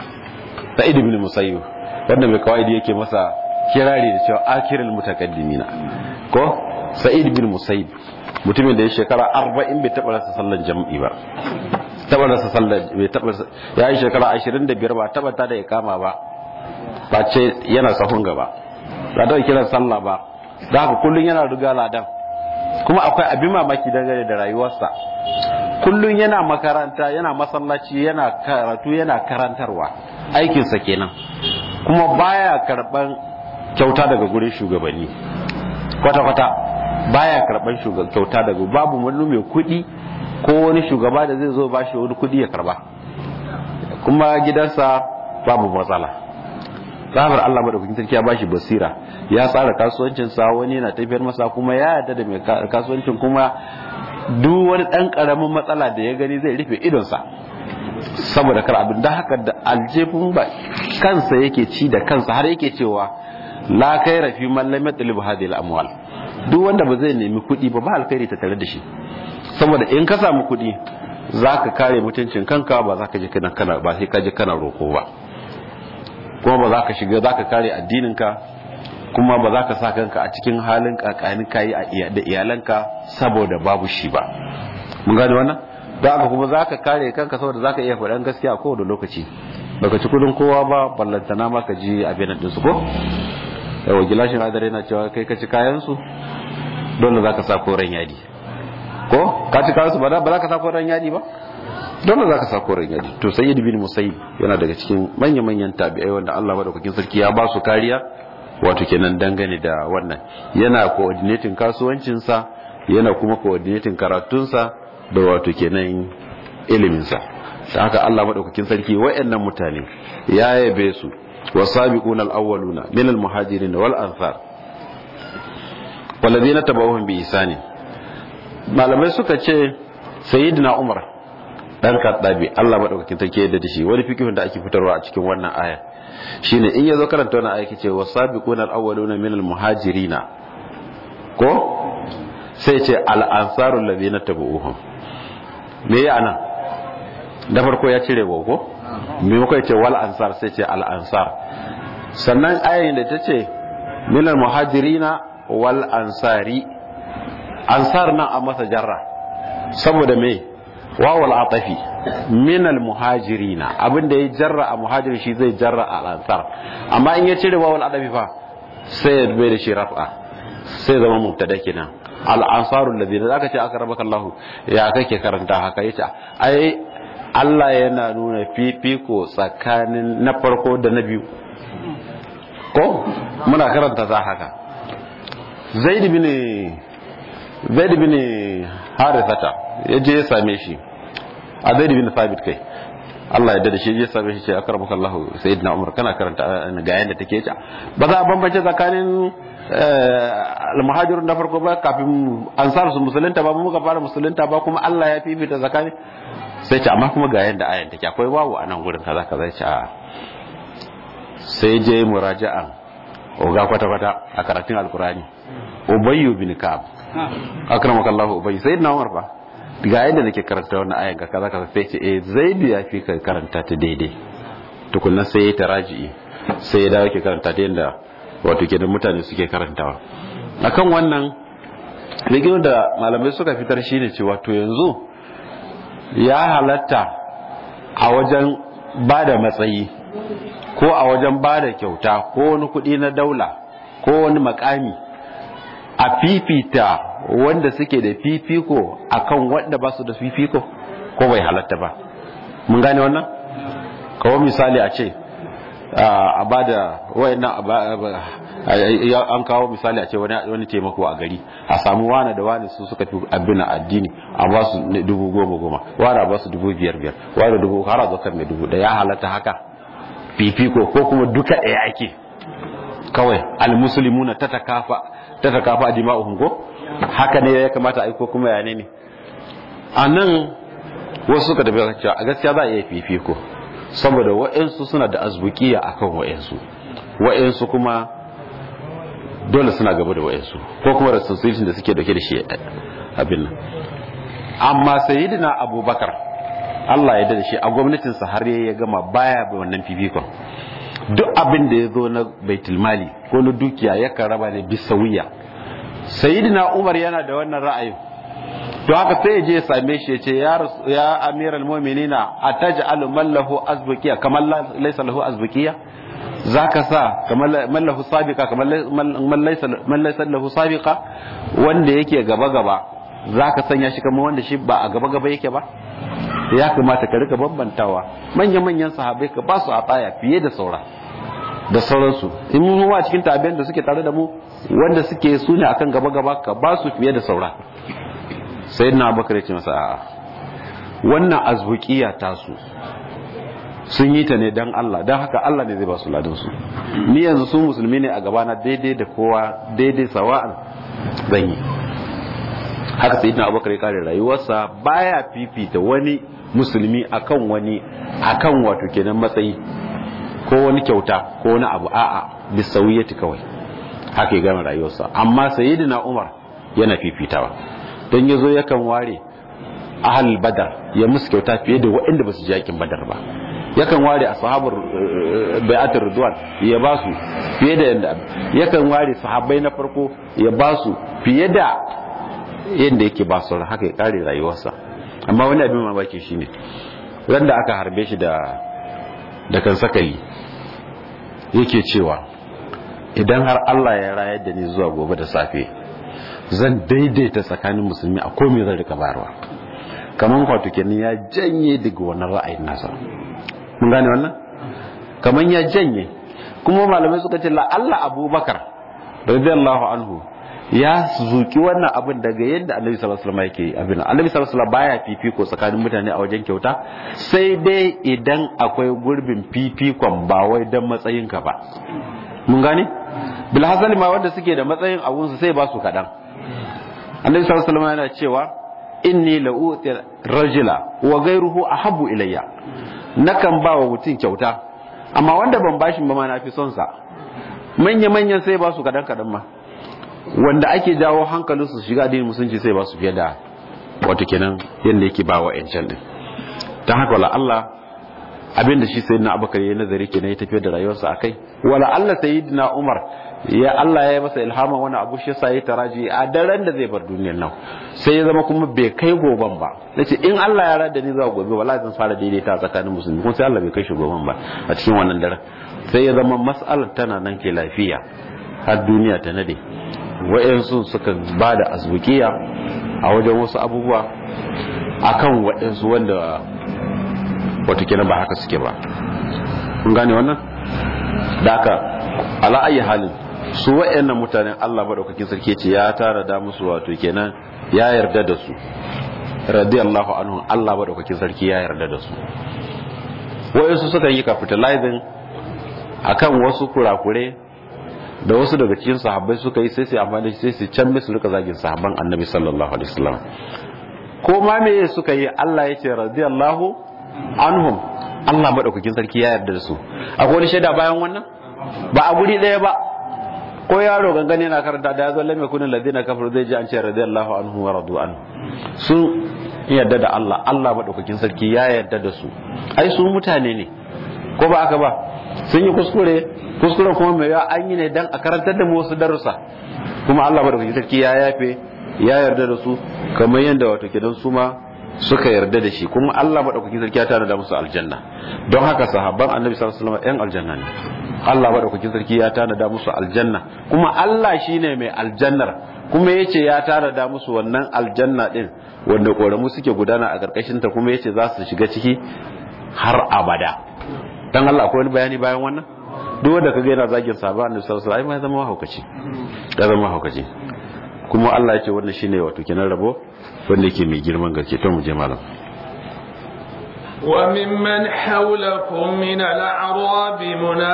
Sa'id bin Musayyib wanda mai kawaidi yake masa kirari da cewa akirul mutaqaddimina ko Sa'id bin Musayyib mutumin da ya shekara arba'in bai taɓa rasa sallan jam'i ba taɓa rasa sallan bai taɓa ya yi shekara ashirin da biyar ba taɓa ta da ya kama ba ba ce yana sahun gaba ba da kiran sallah ba da haka kullun yana riga ladan kuma akwai abin mamaki dangane da rayuwarsa kullun yana makaranta yana masallaci yana karatu yana karantarwa aikinsa kenan kuma baya karban kyauta daga gurin shugabanni kwata-kwata baya karban kyauta daga babu wani mai kudi ko wani shugaba da zai zo ba shi wani kudi ya karba kuma gidansa babu matsala tsabar Allah madaukakin sarki ya bashi basira ya tsara kasuwancin sa wani yana tafiyar masa kuma ya yarda da mai kasuwancin kuma duk wani dan karamin matsala da ya gani zai rufe idon sa saboda kar abin da haka da aljefin ba kansa yake ci da kansa har yake cewa la khaira fi man lam yatlib hadhihi al-amwal duk wanda ba zai nemi kuɗi ba ba alkhairi ta tare da shi saboda in ka samu kuɗi zaka kare mutuncin kanka ba zaka ji kana kana ba sai ka ji kana roko ba kuma ba zaka shiga zaka kare addinin ka kuma ba zaka sa kanka a cikin halin kakani kai da iyalanka saboda babu shi ba mun gane wannan da haka kuma zaka kare kanka saboda zaka iya faɗan gaskiya a kowane lokaci baka ci kudin kowa ba ballantana ma ka ji abin din su ko yawa gilashin adare na cewa kai ka ci kayan su dole zaka sa koren yadi ko ka ci kayan su ba za ka sa koren yadi ba dole zaka sa koren yadi to Sayyid bin Musayyib yana daga cikin manyan manyan tabi'ai wanda Allah madaukakin sarki ya ba su kariya wato kenan dangane da wannan yana coordinating kasuwancin sa yana kuma coordinating karatun sa da wato kenan ilimin sa da haka Allah madaukakin sarki wayannan mutane ya yabe su wasabiquna alawwaluna min almuhajirin wal ansar walladhina tabawwahum bi ihsan malamai suka ce sayyidina Umar dan Khattabi Allah madaukakin sarki ya da shi wani fikihun da ake fitarwa a cikin wannan aya shine in yazo karanta wannan aya kice wasabiquna alawwaluna min almuhajirin ko sai ce al ansarul ladina tabawwahum me ya ana da farko ya cire gogo me kai ce wal ansar sai ce al ansar sannan ayoyin da tace minal muhajirina wal ansari ansar nan a masa jarra saboda me wawal atafi minal muhajirina abinda ya jarra a muhajiri shi zai jarra al ansar amma in ya cire wawal atafi fa sai ya bai da shi raf'a sai zama mubtada kenan al ansarul ladina zaka ce akarabaka Allah ya kake karanta haka yace ai Allah yana nuna fifiko tsakanin na farko da na biyu ko muna karanta za haka Zaid bin Zaid bin Harithata yaje ya same shi a Zaid bin Thabit kai Allah ya dade shi ya same shi ce akramaka Allah sayyidina Umar kana karanta ga yanda take ce ba za a bambance tsakanin al-muhajirun da farko ba kafin ansar su musulunta ba mu muka fara musulunta ba kuma Allah ya fifita zakani sai ce amma kuma ga yanda ayan take akwai wawu a nan gurin kaza kaza ce a sai je muraja'an oga kwata kwata a karatun alkurani ubayyu bin ka'ab akramaka Allah ubayyu sayyidina Umar fa ga yanda nake karanta wannan ayan ka kaza kaza sai ce eh zaid ya fi ka karanta ta daidai tukunna sai ya taraji sai ya dawo ke karanta ta yanda wato kenan mutane suke karantawa akan wannan rigin da malamai suka fitar shine cewa to yanzu ya halatta a wajen bada matsayi ko a wajen bada kyauta ko wani kudi na daula ko wani makami a fifita wanda suke da fifiko akan wanda ba su da fifiko ko bai halatta ba mun gane wannan kawo misali a ce a bada wayannan an kawo misali a ce wani taimako a gari a samu wani da wani su suka fi abin addini a ba su dubu goma goma wani ba su dubu biyar biyar wani dubu har a zokar mai dubu da ya halatta haka fifiko ko kuma duka ɗaya ake kawai almusulmuna ta takafa ta takafa a dima'uhum ko haka ne ya kamata aiko kuma ya ne a nan wasu suka tafi cewa a gaskiya za a iya fifiko saboda wa'ansu suna da azbukiya akan wa'ansu, wa'ansu kuma dole suna gaba da wa'ansu ko kuma responsibility da suke dauke da shi abin nan. Amma sayyidina Abubakar Allah ya da shi a gwamnatinsa har ya gama baya bai wannan fifikon. Duk abin da ya zo na baitul mali ko na dukiya yakan raba ne bisawiya. Sayyidina Umar yana da wannan ra'ayin, to haka sai ya je ya same shi ya ce ya ya amiral mu'minina ataj'alu man lahu azbukiya kamar laysa lahu azbukiya, zaka sa kamar man lahu sabiqa kamar man laysa man laysa lahu sabiqa, wanda yake gaba gaba zaka sanya shi kamar wanda shi ba a gaba gaba yake ba. Ya kamata ka rika bambantawa manyan manyan sahabbai ka ba su a tsaya fiye da saura da sauransu. In mun wa cikin tabi'an da suke tare da mu wanda suke su ne akan gaba gaba ka ba su fiye da saura. Sayyidina Abubakar ya ce masa a'a, wannan azbukiya ta su sun yi ta ne dan Allah, dan haka Allah ne zai ba su ladan su. Ni yanzu su musulmi ne a gabana daidai da kowa, daidai sawa'an zan yi. Haka sayyidina Abubakar ya kare rayuwarsa baya fifita wani musulmi akan wani akan wato kenan matsayi ko wani kyauta ko wani abu, a'a bisawiyati kawai. Haka ya gama rayuwarsa. Amma sayyidina Umar yana fifitawa, don yazo yakan ware ahal badar ya musu kyauta fiye da waɗanda ba su ji yakin badar ba. Yakan ware ashabar bai'atul ridwan ya ba su fiye da yanda, yakan ware sahabbai na farko ya ba su fiye da yadda yake ba su. Haka ya kare rayuwarsa. Amma wani abin mamaki shine ran da aka harbe shi da da kan sakali yake cewa idan har Allah ya rayar da ni zuwa gobe da safe zan daidaita tsakanin musulmi a komai zan rika bayarwa. Kaman kwato kenan ya janye daga wannan ra'ayin nasa. Mun gane wannan? Kaman ya janye. Kuma malamai suka ce la Allah Abubakar radiyallahu anhu ya zuki wannan abin daga yadda Annabi sallallahu alaihi wasallam yake abin. Annabi sallallahu alaihi wasallam baya fifiko tsakanin mutane a wajen kyauta, sai dai idan akwai gurbin fifikon ba wai dan matsayinka ba. Mun gane? Bil hasali ma wanda suke da matsayin abun su sai ba su kadan. Annabi sallallahu alaihi wasallam yana cewa inni la'uti rajula wa ghayruhu ahabbu ilayya. Nakan ba wa mutum kyauta amma wanda ban bashin ba ma na fi son sa. Manya manyan sai ba su kadan kadan ma. Wanda ake jawo hankalin su shiga addinin musulunci sai ba su fiye da wato kenan yanda yake ba wa yancan din. Dan haka wala Allah abinda shi sayyidina Abubakar ya nazari kenan ya tafiyar da rayuwarsa akai. Wala Allah sayyidina Umar ya Allah ya yi masa ilhama wani abu shi yasa ya taraji a daren da zai bar duniyar nan, sai ya zama kuma bai kai goban ba. Nace in Allah ya rada ni zuwa gobe wallahi zan fara daidaita tsakanin musulmi, kuma sai Allah bai kai shi goban ba a cikin wannan daren. Sai ya zama mas'alar tana nan ke lafiya har duniya ta nade. Wa'yansu suka ba da azbukiya a wajen wasu abubuwa akan waɗansu wanda wato kenan ba haka suke ba. Kun gane wannan? Da haka ala ayi halin su wa'yannan mutanen Allah madaukakin sarki ce ya tara da musu wato kenan ya yarda da su, radiyallahu anhu, Allah madaukakin sarki ya yarda da su. Wa'yansu suka yi capitalizing akan wasu kurakure da wasu daga cikin sahabbai suka yi, sai su amfani sai su can musu rika zagin sahabban Annabi sallallahu alaihi wasallam. Ko ma me suka yi Allah ya ce radiyallahu anhum, Allah madaukakin sarki ya yarda da su. Akwai wani shaida bayan wannan? Ba a guri daya ba. Ko yaro gangane na karanta da yazo lam yakun alladhina kafaru zai ji an ce radiyallahu anhu wa radu an. Sun yarda da Allah, Allah madaukakin sarki ya yarda da su. Ai su mutane ne. Ko ba aka ba? Sun yi kuskure, kuskuren kuma mai yawa an yi ne dan a karantar da mu wasu darussa. Kuma Allah madaukakin sarki ya yafe, ya yarda da su kamar yadda wato kidan su ma suka yarda da shi. Kuma Allah madaukakin sarki ya tana da musu aljanna. Don haka sahabban Annabi sallallahu alaihi wasallam ɗan aljanna ne. Allah madaukakin sarki ya tana da musu aljanna. Kuma Allah shine mai aljannar. Kuma yace ya tana da musu wannan aljanna din wanda koramu suke gudana a karkashin ta, kuma yace za su shiga ciki har abada. Dan Allah akwai wani bayani bayan wannan? Duk wanda kaga yana zagin sahaba Annabi sallallahu alaihi wasallam ai ma zama haukaci. Ya zama haukaci. Kuma Allah ya ce wannan shine wato kenan rabo wanda yake mai girman gaske. To mu je malam. وممن حولكم من الأعراب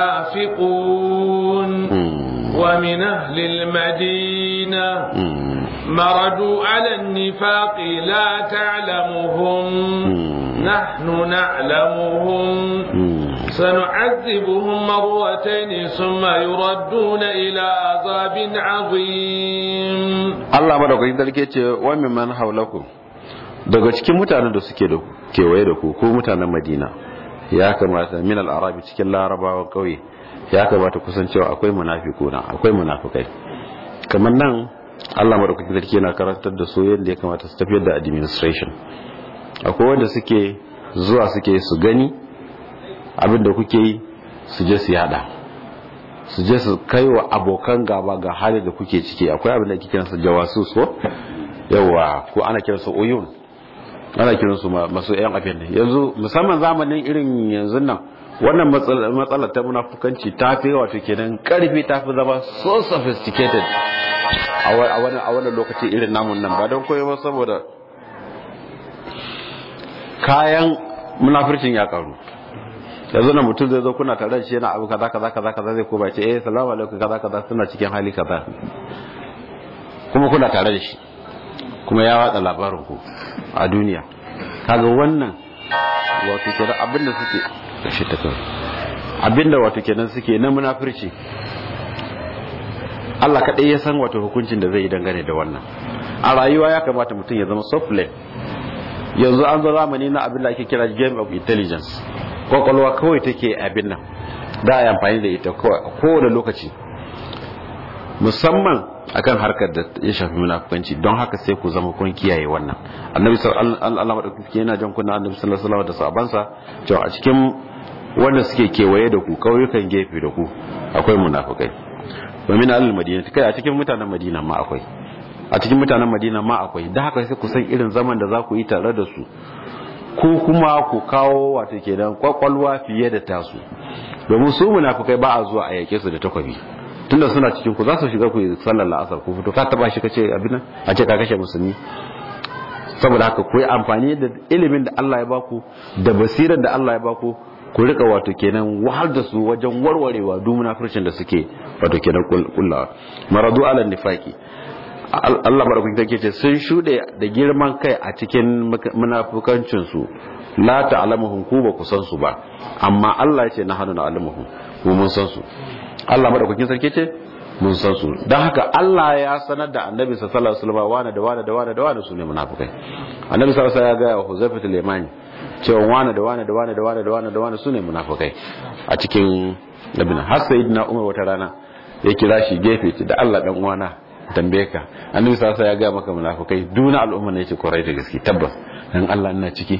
منافقون ومن أهل المدينة مرضوا على النفاق لا تعلمهم نحن نعلمهم سنعذبهم مرتين ثم يردون إلى عذاب عظيم الله madaukakin sarki ce wa mimman haulakum daga cikin mutanen da suke da kewaye da ku ko mutanen Madina ya kamata min al-arabi cikin larabawa kauye ya kamata kusancewa akwai munafiquna akwai munafikai kamar nan Allah madaukakin sarki yana karantar da su yadda ya kamata su tafiyar da administration akwai wanda suke zuwa suke su gani abin da kuke yi su je su yada su je su kai wa abokan gaba ga hali da kuke ciki akwai abin da ake kiransa jawasus ko yawa ko ana kiransa uyun ana kiransu masu yan afin yanzu musamman zamanin irin yanzu nan wannan matsalar ta munafukanci ta fi wato kenan karfi ta fi zama so sophisticated a wannan lokaci irin namun nan ba don koyo ba saboda kayan munafircin ya karu yanzu na mutum zai zo kuna tare da shi yana abu kaza kaza kaza kaza zai koma ce eh salamu alaikum kaza kaza suna cikin hali kaza kuma kuna tare da shi kuma ya watsa labarin ku a duniya kaga wannan wato kenan abinda suke shi ta kai abinda wato kenan suke na munafirci Allah kadai ya san wato hukuncin da zai yi dangane da wannan a rayuwa ya kamata mutum ya zama softly yanzu an zo zamani na abin da ake kira game of intelligence kwakwalwa kawai take abin nan da a amfani da ita kowane lokaci musamman akan harkar da ya shafi munafikanci don haka sai ku zama kun kiyaye wannan annabi sallallahu alaihi wasallam yana jan kunna annabi sallallahu alaihi wasallam da sahabbansa cewa a cikin wanda suke kewaye da ku kauyukan gefe da ku akwai munafikai domin al-madina kai a cikin mutanen madina ma akwai a cikin mutanen madina ma akwai da haka sai ku san irin zaman da za ku yi tare da su ko kuma ku kawo wato kenan kwakwalwa fiye da tasu domin su munafikai ba a zuwa a yake su da takwabi tunda suna cikin ku za su shiga ku yi sallar la'asar ku fito ka taba shi kace abin nan a ce ka kashe musulmi saboda haka ku yi amfani da ilimin da Allah ya baku da basirar da Allah ya baku ku rika wato kenan wahal da su wajen warwarewa duk munafircin da suke wato kenan kullawa maradu ala nifaqi Allah barkun take ce sun shude da girman kai a cikin munafukancin su la ta'lamuhum ku ba ku san su ba amma Allah ya ce na hanu na alamuhum mu mun san su Allah madaukakin sarki ce mun san su dan haka Allah ya sanar da Annabi sallallahu alaihi wasallam wani da wani da wani da wani su ne munafikai Annabi sallallahu alaihi wasallam ya ga wa Huzaifa al-Yamani cewa wani da wani da wani da wani da wani da wani su ne munafikai a cikin Nabina har sayyidina Umar wata rana ya kira shi gefe da Allah dan uwana tambaye ka Annabi sallallahu alaihi wasallam ya ga maka munafikai duna al'umma ne yake korai da gaske tabbas dan Allah ina ciki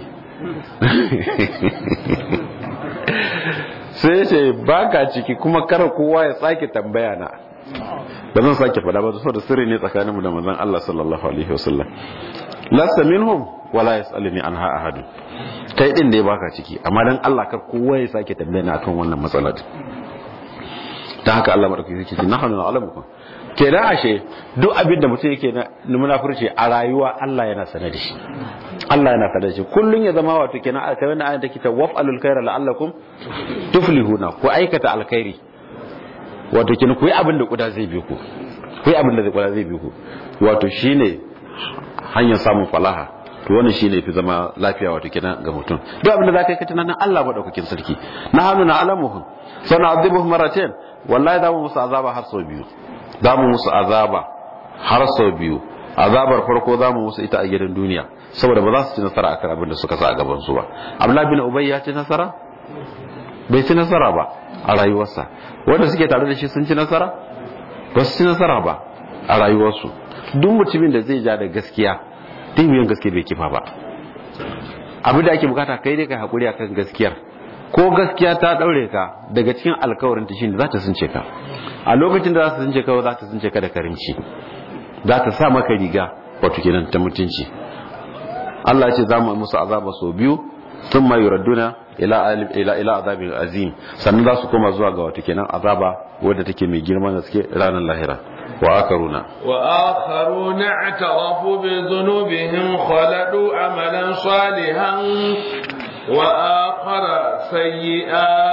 sai ce baka ciki kuma kar kowa ya sake tambaya na ba zan sake fada ba saboda sirri ne tsakaninmu da manzon Allah sallallahu alaihi wasallam lasta minhum wala yasaluni anha ahad kai din ne baka ciki amma dan Allah kar kowa ya sake tambaya na akan wannan matsalar dan haka Allah madauki yake ce nahnu na'lamukum kenan ashe duk abin da mutum yake na munafurci a rayuwa Allah yana sanar da shi Allah yana sanar da shi kullun ya zama wato kenan kamar da ayatan take ta waf'alul khaira la'allakum tuflihuna ku aikata alkhairi wato kenan ku yi abin da kuda zai bi ku ku yi abin da kuda zai bi ku wato shine hanyar samun falaha to wannan shine fi zama lafiya wato kenan ga mutum duk abin da zaka yi ka tunanin Allah madaukakin sarki na hanu na alamuhum sana'adhibuhum marratayn wallahi da mu musu azaba har sau biyu za mu musu azaba har sau biyu azabar farko za mu musu ita a gidan duniya saboda ba za su ci nasara akan abin da suka sa a gaban su ba Abdullah bin Ubay ya ci nasara bai ci nasara ba a rayuwarsa wanda suke tare da shi sun ci nasara ba su ci nasara ba a rayuwarsu duk mutumin da zai ja da gaskiya dimiyan gaskiya bai kifa ba abin da ake bukata kai dai ka hakuri akan gaskiyar ko gaskiya ta daure ka daga cikin alkawarin ta shine za ta sunce ka a lokacin da za ta sunce ka za ta sunce ka da karinci za ta sa maka riga wato kenan ta mutunci Allah ya ce za mu musu azaba sau biyu thumma yuradduna ila ila ila azabin azim sannan za su koma zuwa ga wato kenan azaba wadda take mai girma da suke ranar lahira wa akaruna wa akharuna i'tarafu bi dhunubihim khaladu amalan salihan wa akhara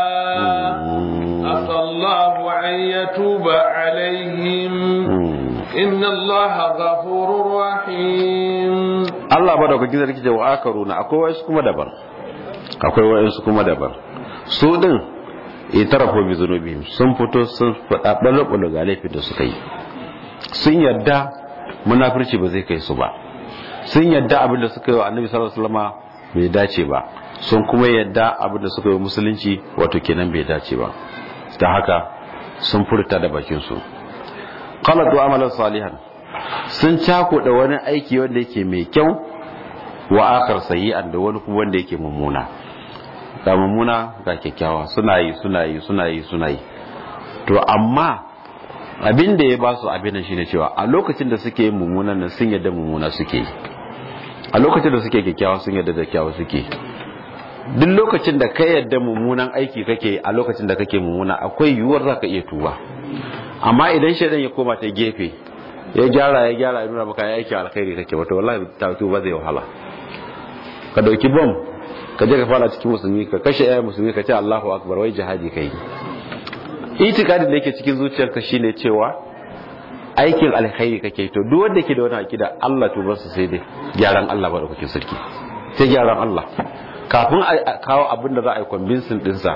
sayyi'an asallahu an yatuba alaihim inna allaha ghafurur rahim. Allah ba da kuke zarki da wa'akaruna akwai wasu kuma daban akwai wasu kuma daban su din itarafu bi zunubihim sun fito sun fada balbalo ga laifin da suka yi sun yadda munafirci ba zai kai su ba sun yadda abin da suka yi wa annabi sallallahu alaihi wasallam bai dace ba sun kuma yadda abin da suka yi wa musulunci wato kenan bai dace ba da haka sun furta da bakin su qalatu amalan salihan sun cakuɗa wani aiki wanda yake mai kyau wa akar sayyi'an da wani kuma wanda yake mummuna ga mummuna ga kyakkyawa suna yi suna yi suna yi suna yi to amma abin da ya ba su abin nan shine cewa a lokacin da suke yin mummunan nan sun yadda mummuna suke yi a lokacin da suke kyakkyawa sun yadda da kyakkyawa suke duk lokacin da ka yadda mummunan aiki kake a lokacin da kake mummuna akwai yiwuwar zaka iya tuba amma idan shaidan ya koma ta gefe ya gyara ya gyara ya nuna maka ya aiki alkhairi kake wato wallahi ta tuba zai wahala ka dauki bom ka je ka fara cikin musulmi ka kashe ayyukan musulmi ka ce Allahu akbar wai jihadi kai itikadin da yake cikin zuciyarka shine cewa aikin alkhairi kake to duk wanda yake da wani akida Allah tuba su sai dai gyaran Allah ba da kuke sarki sai gyaran Allah kafin a kawo abin da za a yi convincing din sa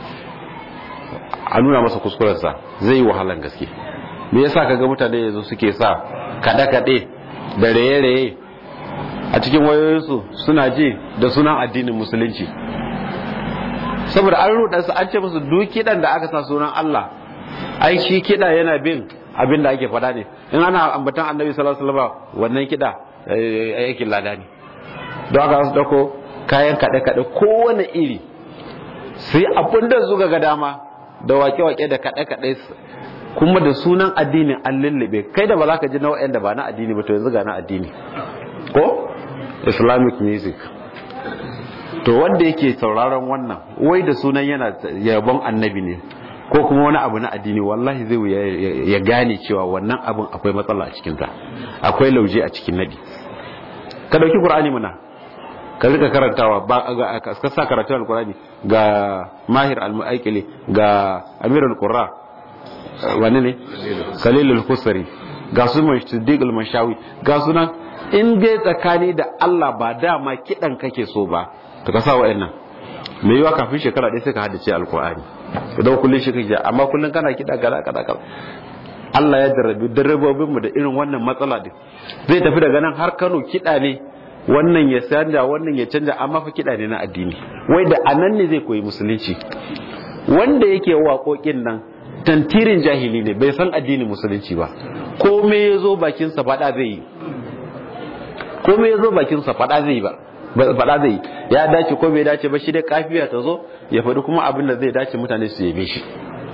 a nuna masa kuskuren sa zai yi wahalan gaske me yasa kaga mutane yanzu suke sa kada kade da raye-raye a cikin wayoyinsu suna ji da sunan addinin musulunci saboda an ruɗa su an ce musu duk kiɗan da aka sa sunan Allah ai shi kiɗa yana bin abin da ake faɗa ne in ana ambatan annabi sallallahu alaihi wasallam wannan kiɗa aikin lada ne don haka su dauko kayan kaɗe kaɗe kowane iri sai abin da zuga ga dama da wake-wake da kaɗe kaɗe kuma da sunan addini an lullube kai da ba za ka ji nau'in da ba na addini ba to yanzu ga na addini ko islamic music to wanda yake sauraron wannan wai da sunan yana yabon annabi ne ko kuma wani abu na addini wallahi zai ya gane cewa wannan abun akwai matsala a cikin ta akwai lauje a cikin nadi ka dauki qur'ani muna ka rika karantawa ba ka sa karatun alqur'ani ga mahir al-mu'aykili ga amirul qurra wani ne khalilul husari ga su mai siddiq al-mashawi ga sunan in dai tsakani da Allah ba dama kidan kake so ba to ka sa wa'annan me yiwa kafin shekara ɗaya sai ka haddace alqur'ani idan kullun shi kake amma kullun kana kida gara kada kada Allah ya jarrabi darabobin mu da irin wannan matsala din zai tafi daga nan har Kano kida ne wannan ya canja wannan ya canja amma fa kida ne na addini wai da anan ne zai koyi musulunci wanda yake waƙoƙin nan tantirin jahili ne bai san addinin musulunci ba komai yazo bakin sa fada zai yi komai yazo bakin sa fada zai yi ba fada zai yi ya dace ko bai dace ba shi dai kafiya ta zo ya faɗi kuma abin da zai dace mutane su yabe shi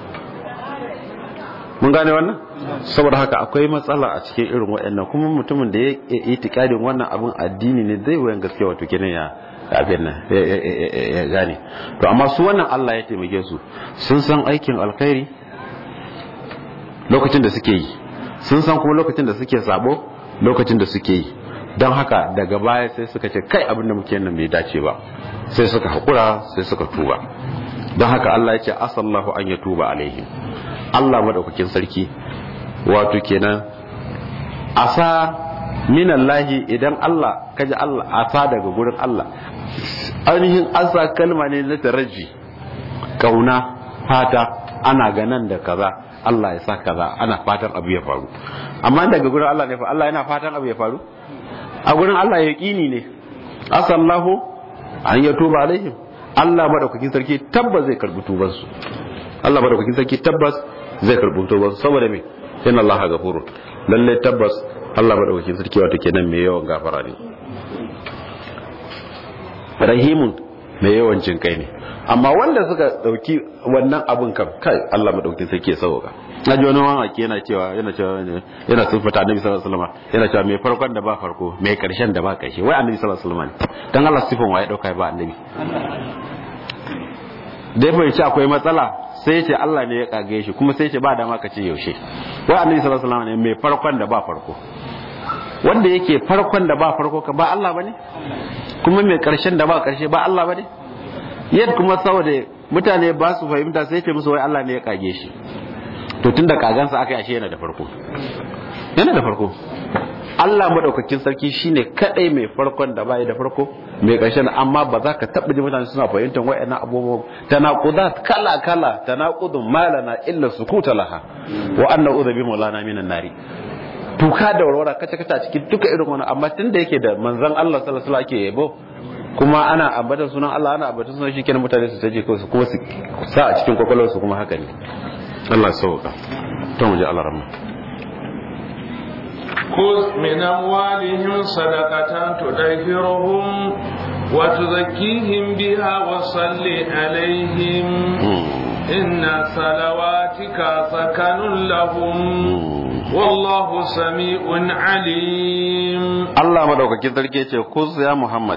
mun gane wannan saboda haka akwai matsala a cikin irin waɗannan kuma mutumin da ya itikadin wannan abin addini ne zai wayan gaskiya wato kenan ya abin nan ya gane to amma su wannan Allah ya taimake su sun san aikin alkhairi lokacin da suke yi sun san kuma lokacin da suke sabo lokacin da suke yi don haka daga baya sai suka ce kai abin da muke nan bai dace ba sai suka haƙura sai suka tuba don haka Allah ya ce asallahu an ya tuba alaihim Allah madaukakin sarki wato kenan asa minallahi idan Allah kaji Allah asa daga gurin Allah ainihin asa kalma ne na taraji kauna fata ana ganan da kaza Allah ya sa kaza ana fatan abu ya faru amma daga gurin Allah ne fa Allah yana fatan abu ya faru a gurin Allah yaqini ne asallahu an ya tuba alaihim Allah madaukakin sarki tabbas zai karbi tuban su Allah madaukakin sarki tabbas zai karbi tuban su saboda me inna Allah ghafurun lalle tabbas Allah madaukakin sarki wato kenan mai yawan gafara ne rahimun mai yawan jin kai ne amma wanda suka dauki wannan abun kan kai Allah madaukakin sarki ya sauka naji wani wani yana cewa yana cewa yana sulfata annabi sallallahu alaihi wasallam yana cewa mai farkon da ba farko mai karshen da ba karshe wai annabi sallallahu alaihi wasallam dan Allah sifan waye dauka ba annabi dai bai ce akwai matsala sai ya ce Allah ne ya kage shi kuma sai ya ce ba dama ka ce yaushe wai annabi sallallahu alaihi wasallam ne mai farkon da ba farko wanda yake farkon da ba farko ka ba Allah bane kuma mai karshen da ba karshe ba Allah bane yadda kuma saboda mutane ba su fahimta sai ya ce musu wai Allah ne ya kage shi to tunda kagansa aka yi ashe yana da farko yana da farko. Allah madaukakin sarki shine kadai mai farkon da bai da farko mai ƙarshen, amma ba za ka taɓa ji mutane suna fahimtar wayannan abubuwan tanaqudat kala kala tanaqudun malana illa sukuta laha wa anna udhabi maulana minan nari. tuka da warwara kace kace a cikin duka irin wannan, amma tunda yake da manzon Allah sallallahu alaihi wasallam ake yabo kuma ana ambata sunan Allah ana ambata sunan shi kenan mutane su taje su kuma su sa a cikin kwakwalwarsu kuma haka ne. Allah ya sauka to mu ji Allah rahma. خذ من أموالهم صدقة تطهرهم وتزكيهم بها وصل عليهم إن صلواتك سكن لهم والله سميع عليم. الله مدوكاkin sarki yace khuz ya Muhammad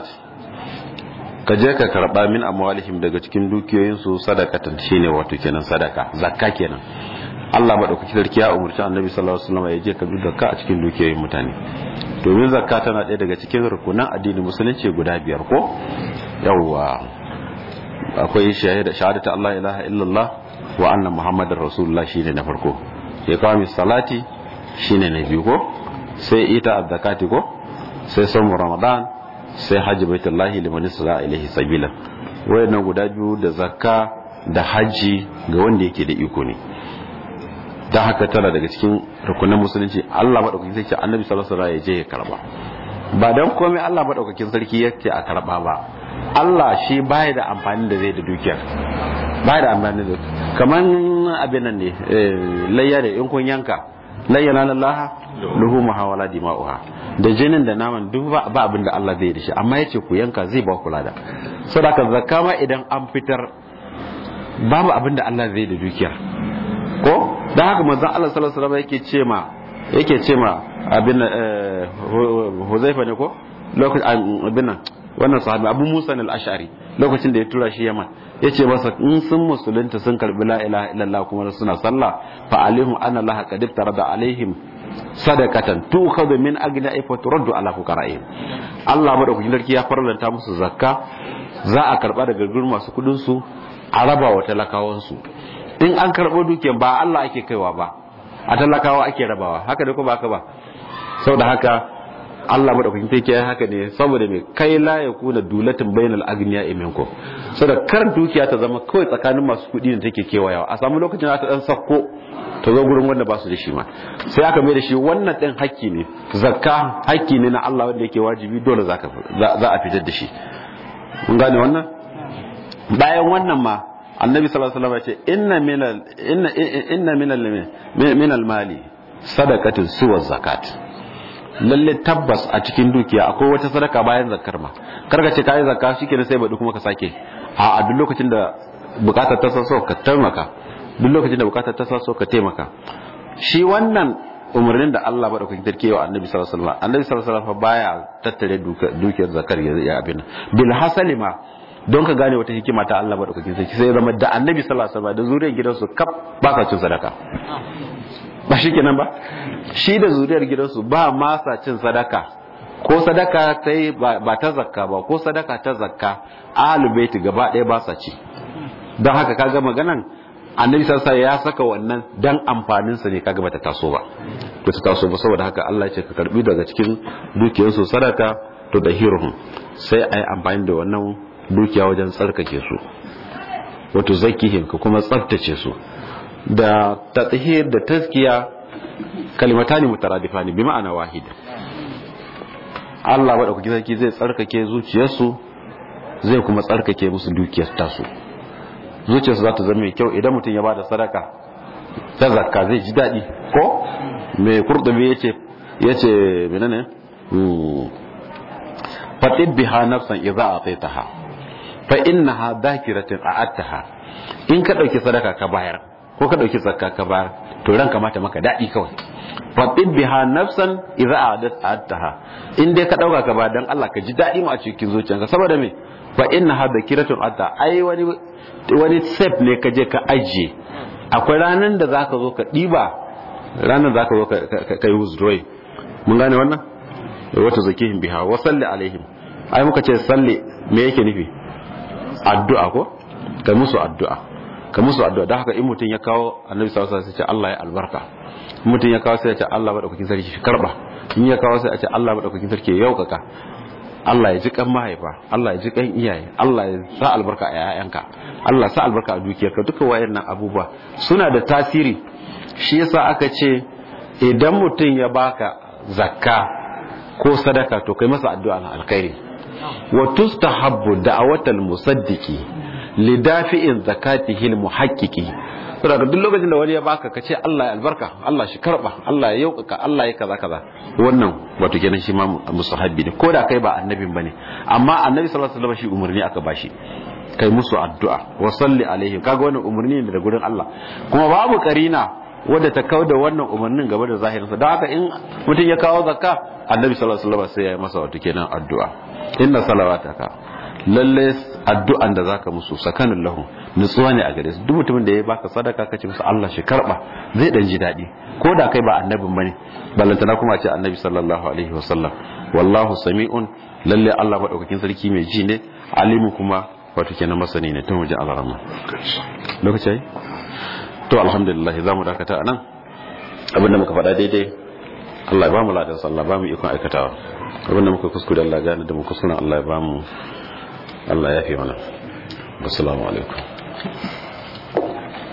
ka je ka karba min amwalihim daga cikin dukiyoyin su sadakatan shine wato kenan sadaka zakka kenan. Allah madaukakin sarki ya umurci Annabi sallallahu alaihi wasallam ya je ka bi zakka a cikin dukiyoyin mutane, domin zakka tana ɗaya daga cikin rukunan addinin musulunci guda biyar ko yawwa. Akwai shahada shahadatu Allah ilaha illallah wa anna muhammadar rasulullah shine na farko, sai kawai salati shine na biyu ko, sai ita zakati ko, sai samu ramadan, sai hajji baitullahi liman isra ilaihi sabila. Wayannan guda biyu da zakka da haji ga wanda yake da iko ne. Da haka tana daga cikin rukunin musulunci. Allah madaukakin sarki Annabi sallallahu alaihi wasallam ya je ya karba, ba dan komai Allah madaukakin sarki yake a karba ba. Allah shi baya da amfani da zai da dukiyar, baya da amfani da kaman abin nan ne layya da in kun yanka layyana lillahi luhuma hawala dima'uha, da jinin da naman duk ba abin da Allah zai da shi, amma yace ku yanka zai ba kula da. Saboda zakka ma idan an fitar babu abin da Allah zai da dukiyar ko. Dan haka manzon Allah sallallahu alaihi wasallam yake ce ma yake ce ma abin Huzaifa ne ko lokacin abin nan wannan sahabi Abu Musa al-Ash'ari lokacin da ya tura shi Yaman yace masa in sun musulunta sun karbi la ilaha illallah kuma suna sallah fa alaihim anna Allah qad tarada alaihim sadaqatan tu'khadhu min aghniyahim fa turaddu ala fuqara'ihim. Allah madaukakin sarki ya farlanta musu zakka, za a karba daga gurin masu kudin su a raba wa talakawan su. In an karbo dukiyar ba Allah ake kaiwa ba, a talakawa ake rabawa, haka ne ko ba haka ba. Saboda haka Allah madaukakin sarki ya haka ne saboda me kai la yakuna dulatin bainal agniya minkum, saboda kar dukiya ta zama kawai tsakanin masu kudi ne take kewayawa, a samu lokacin da ta dan sakko ta zo gurin wanda ba su da shi ma, sai aka mai da shi wannan din hakki ne. Zakka hakki ne na Allah wanda yake wajibi, dole zaka za a fitar da shi. mun gane wannan. Bayan wannan ma annabi sallallahu alaihi wasallam ya ce inna minal inna inna minal minal mali sadaqatun suwa zakat. Lalle tabbas a cikin dukiya akwai wata sadaka bayan zakar ma. Karka ce kai zakka shikenan sai badu kuma ka sake. A a duk lokacin da bukatar ta saso ka taimaka. Duk lokacin da bukatar ta saso ka taimaka. Shi wannan umarnin da Allah ba da kuke tarkewa annabi sallallahu alaihi wasallam. Annabi sallallahu alaihi wasallam baya tattare dukiyar zakar ya abin. Bil hasali ma don ka gane wata hikima ta Allah ba da kuke sarki sai zama da annabi sallallahu alaihi wasallam da zuriyar gidansu kaf ba sa cin sadaka. Ba shi kenan ba, shi da zuriyar gidansu ba masa cin sadaka, ko sadaka ta yi ba ta zakka ba, ko sadaka ta zakka ahlul baiti gaba ɗaya ba sa ci. Don haka kaga maganan annabi sallallahu ya saka wannan dan amfanin sa ne, kaga bata taso ba bata taso ba saboda haka Allah ya ce ka karbi daga cikin dukiyarsu sadaka to dahiruhum, sai ai amfani da wannan dukiya wajen tsarkake su, wato zakihim ka kuma tsaftace su. Da tathhir da tazkiya kalimatani mutaradifani bi ma'ana wahid. Allah madaukakin sarki zai tsarkake zuciyarsu, zai kuma tsarkake musu dukiyar tasu. Zuciyarsu za ta zama mai kyau idan mutum ya bada sadaka ta zakka zai ji dadi ko me Qurtubi yace yace menene fatib biha nafsan idza ataitaha fa innaha dhakiratun a'attaha. In ka dauki sadaka ka bayar ko ka dauki zakka ka bayar to ran kamata maka dadi kawai. Fatib biha nafsan idza adattaha, in dai ka dauka ka ba dan Allah ka ji dadi mu a cikin zuciyarka, saboda me fa innaha dhakiratun atta, ai wani wani step ne ka je ka ajiye, akwai ranan da zaka zo ka diba, ranan zaka zo ka kai withdrawing. mun gane wannan. Wata zakihim biha wa salli alaihim, ai muka ce salli me yake nufi? Addu'a ko kai musu addu'a. ka musu addu'a don haka in mutum ya kawo annabi sallallahu alaihi wasallam sai ce Allah ya albarka in mutum ya kawo sai ya ce Allah madaukakin sarki shi karba in ya kawo sai ya ce Allah madaukakin sarki ya yaukaka Allah ya ji kan mahaifa Allah ya ji kan iyaye Allah ya sa albarka a yayanka Allah sa albarka a dukiyarka duka wayannan abubuwa suna da tasiri shi yasa aka ce idan mutum ya baka zakka ko sadaka to kai masa addu'a na alkhairi wa tustahabbu da'awatal musaddiqi lidafi'in zakatihi almuhaqqiqi saboda duk lokacin da wani ya baka ka ce Allah ya albarka Allah shi karba Allah ya yaukaka Allah ya kaza kaza wannan wato kenan shi ma musahabbi ne ko da kai ba annabin bane amma annabi sallallahu alaihi wasallam shi umurni aka bashi kai musu addu'a wa salli alaihim kaga wannan umurni ne daga gurin Allah kuma babu karina wanda ta kawo da wannan umarnin gaba da zahirinsa don haka in mutum ya kawo zakka annabi sallallahu alaihi wasallam sai ya yi masa wato kenan addu'a inna salawataka lalle addu'an da zaka musu sakanun lahu nutsuwa ne a gare su duk mutumin da ya baka sadaka kace musu Allah shi karba zai dan ji dadi ko da kai ba annabin bane ballantana kuma ce annabi sallallahu alaihi wasallam wallahu sami'un lalle Allah madaukakin sarki mai ji ne alimu kuma wato kenan masani ne tun wajen Allah rahma lokaci to alhamdulillah zamu dakata anan abinda muka faɗa daidai Allah ya ba mu ladan sallah ba mu ikon aikatawa abinda muka kuskure Allah gane da mu kuskure Allah ya ba mu Allah ya fi mana assalamu alaikum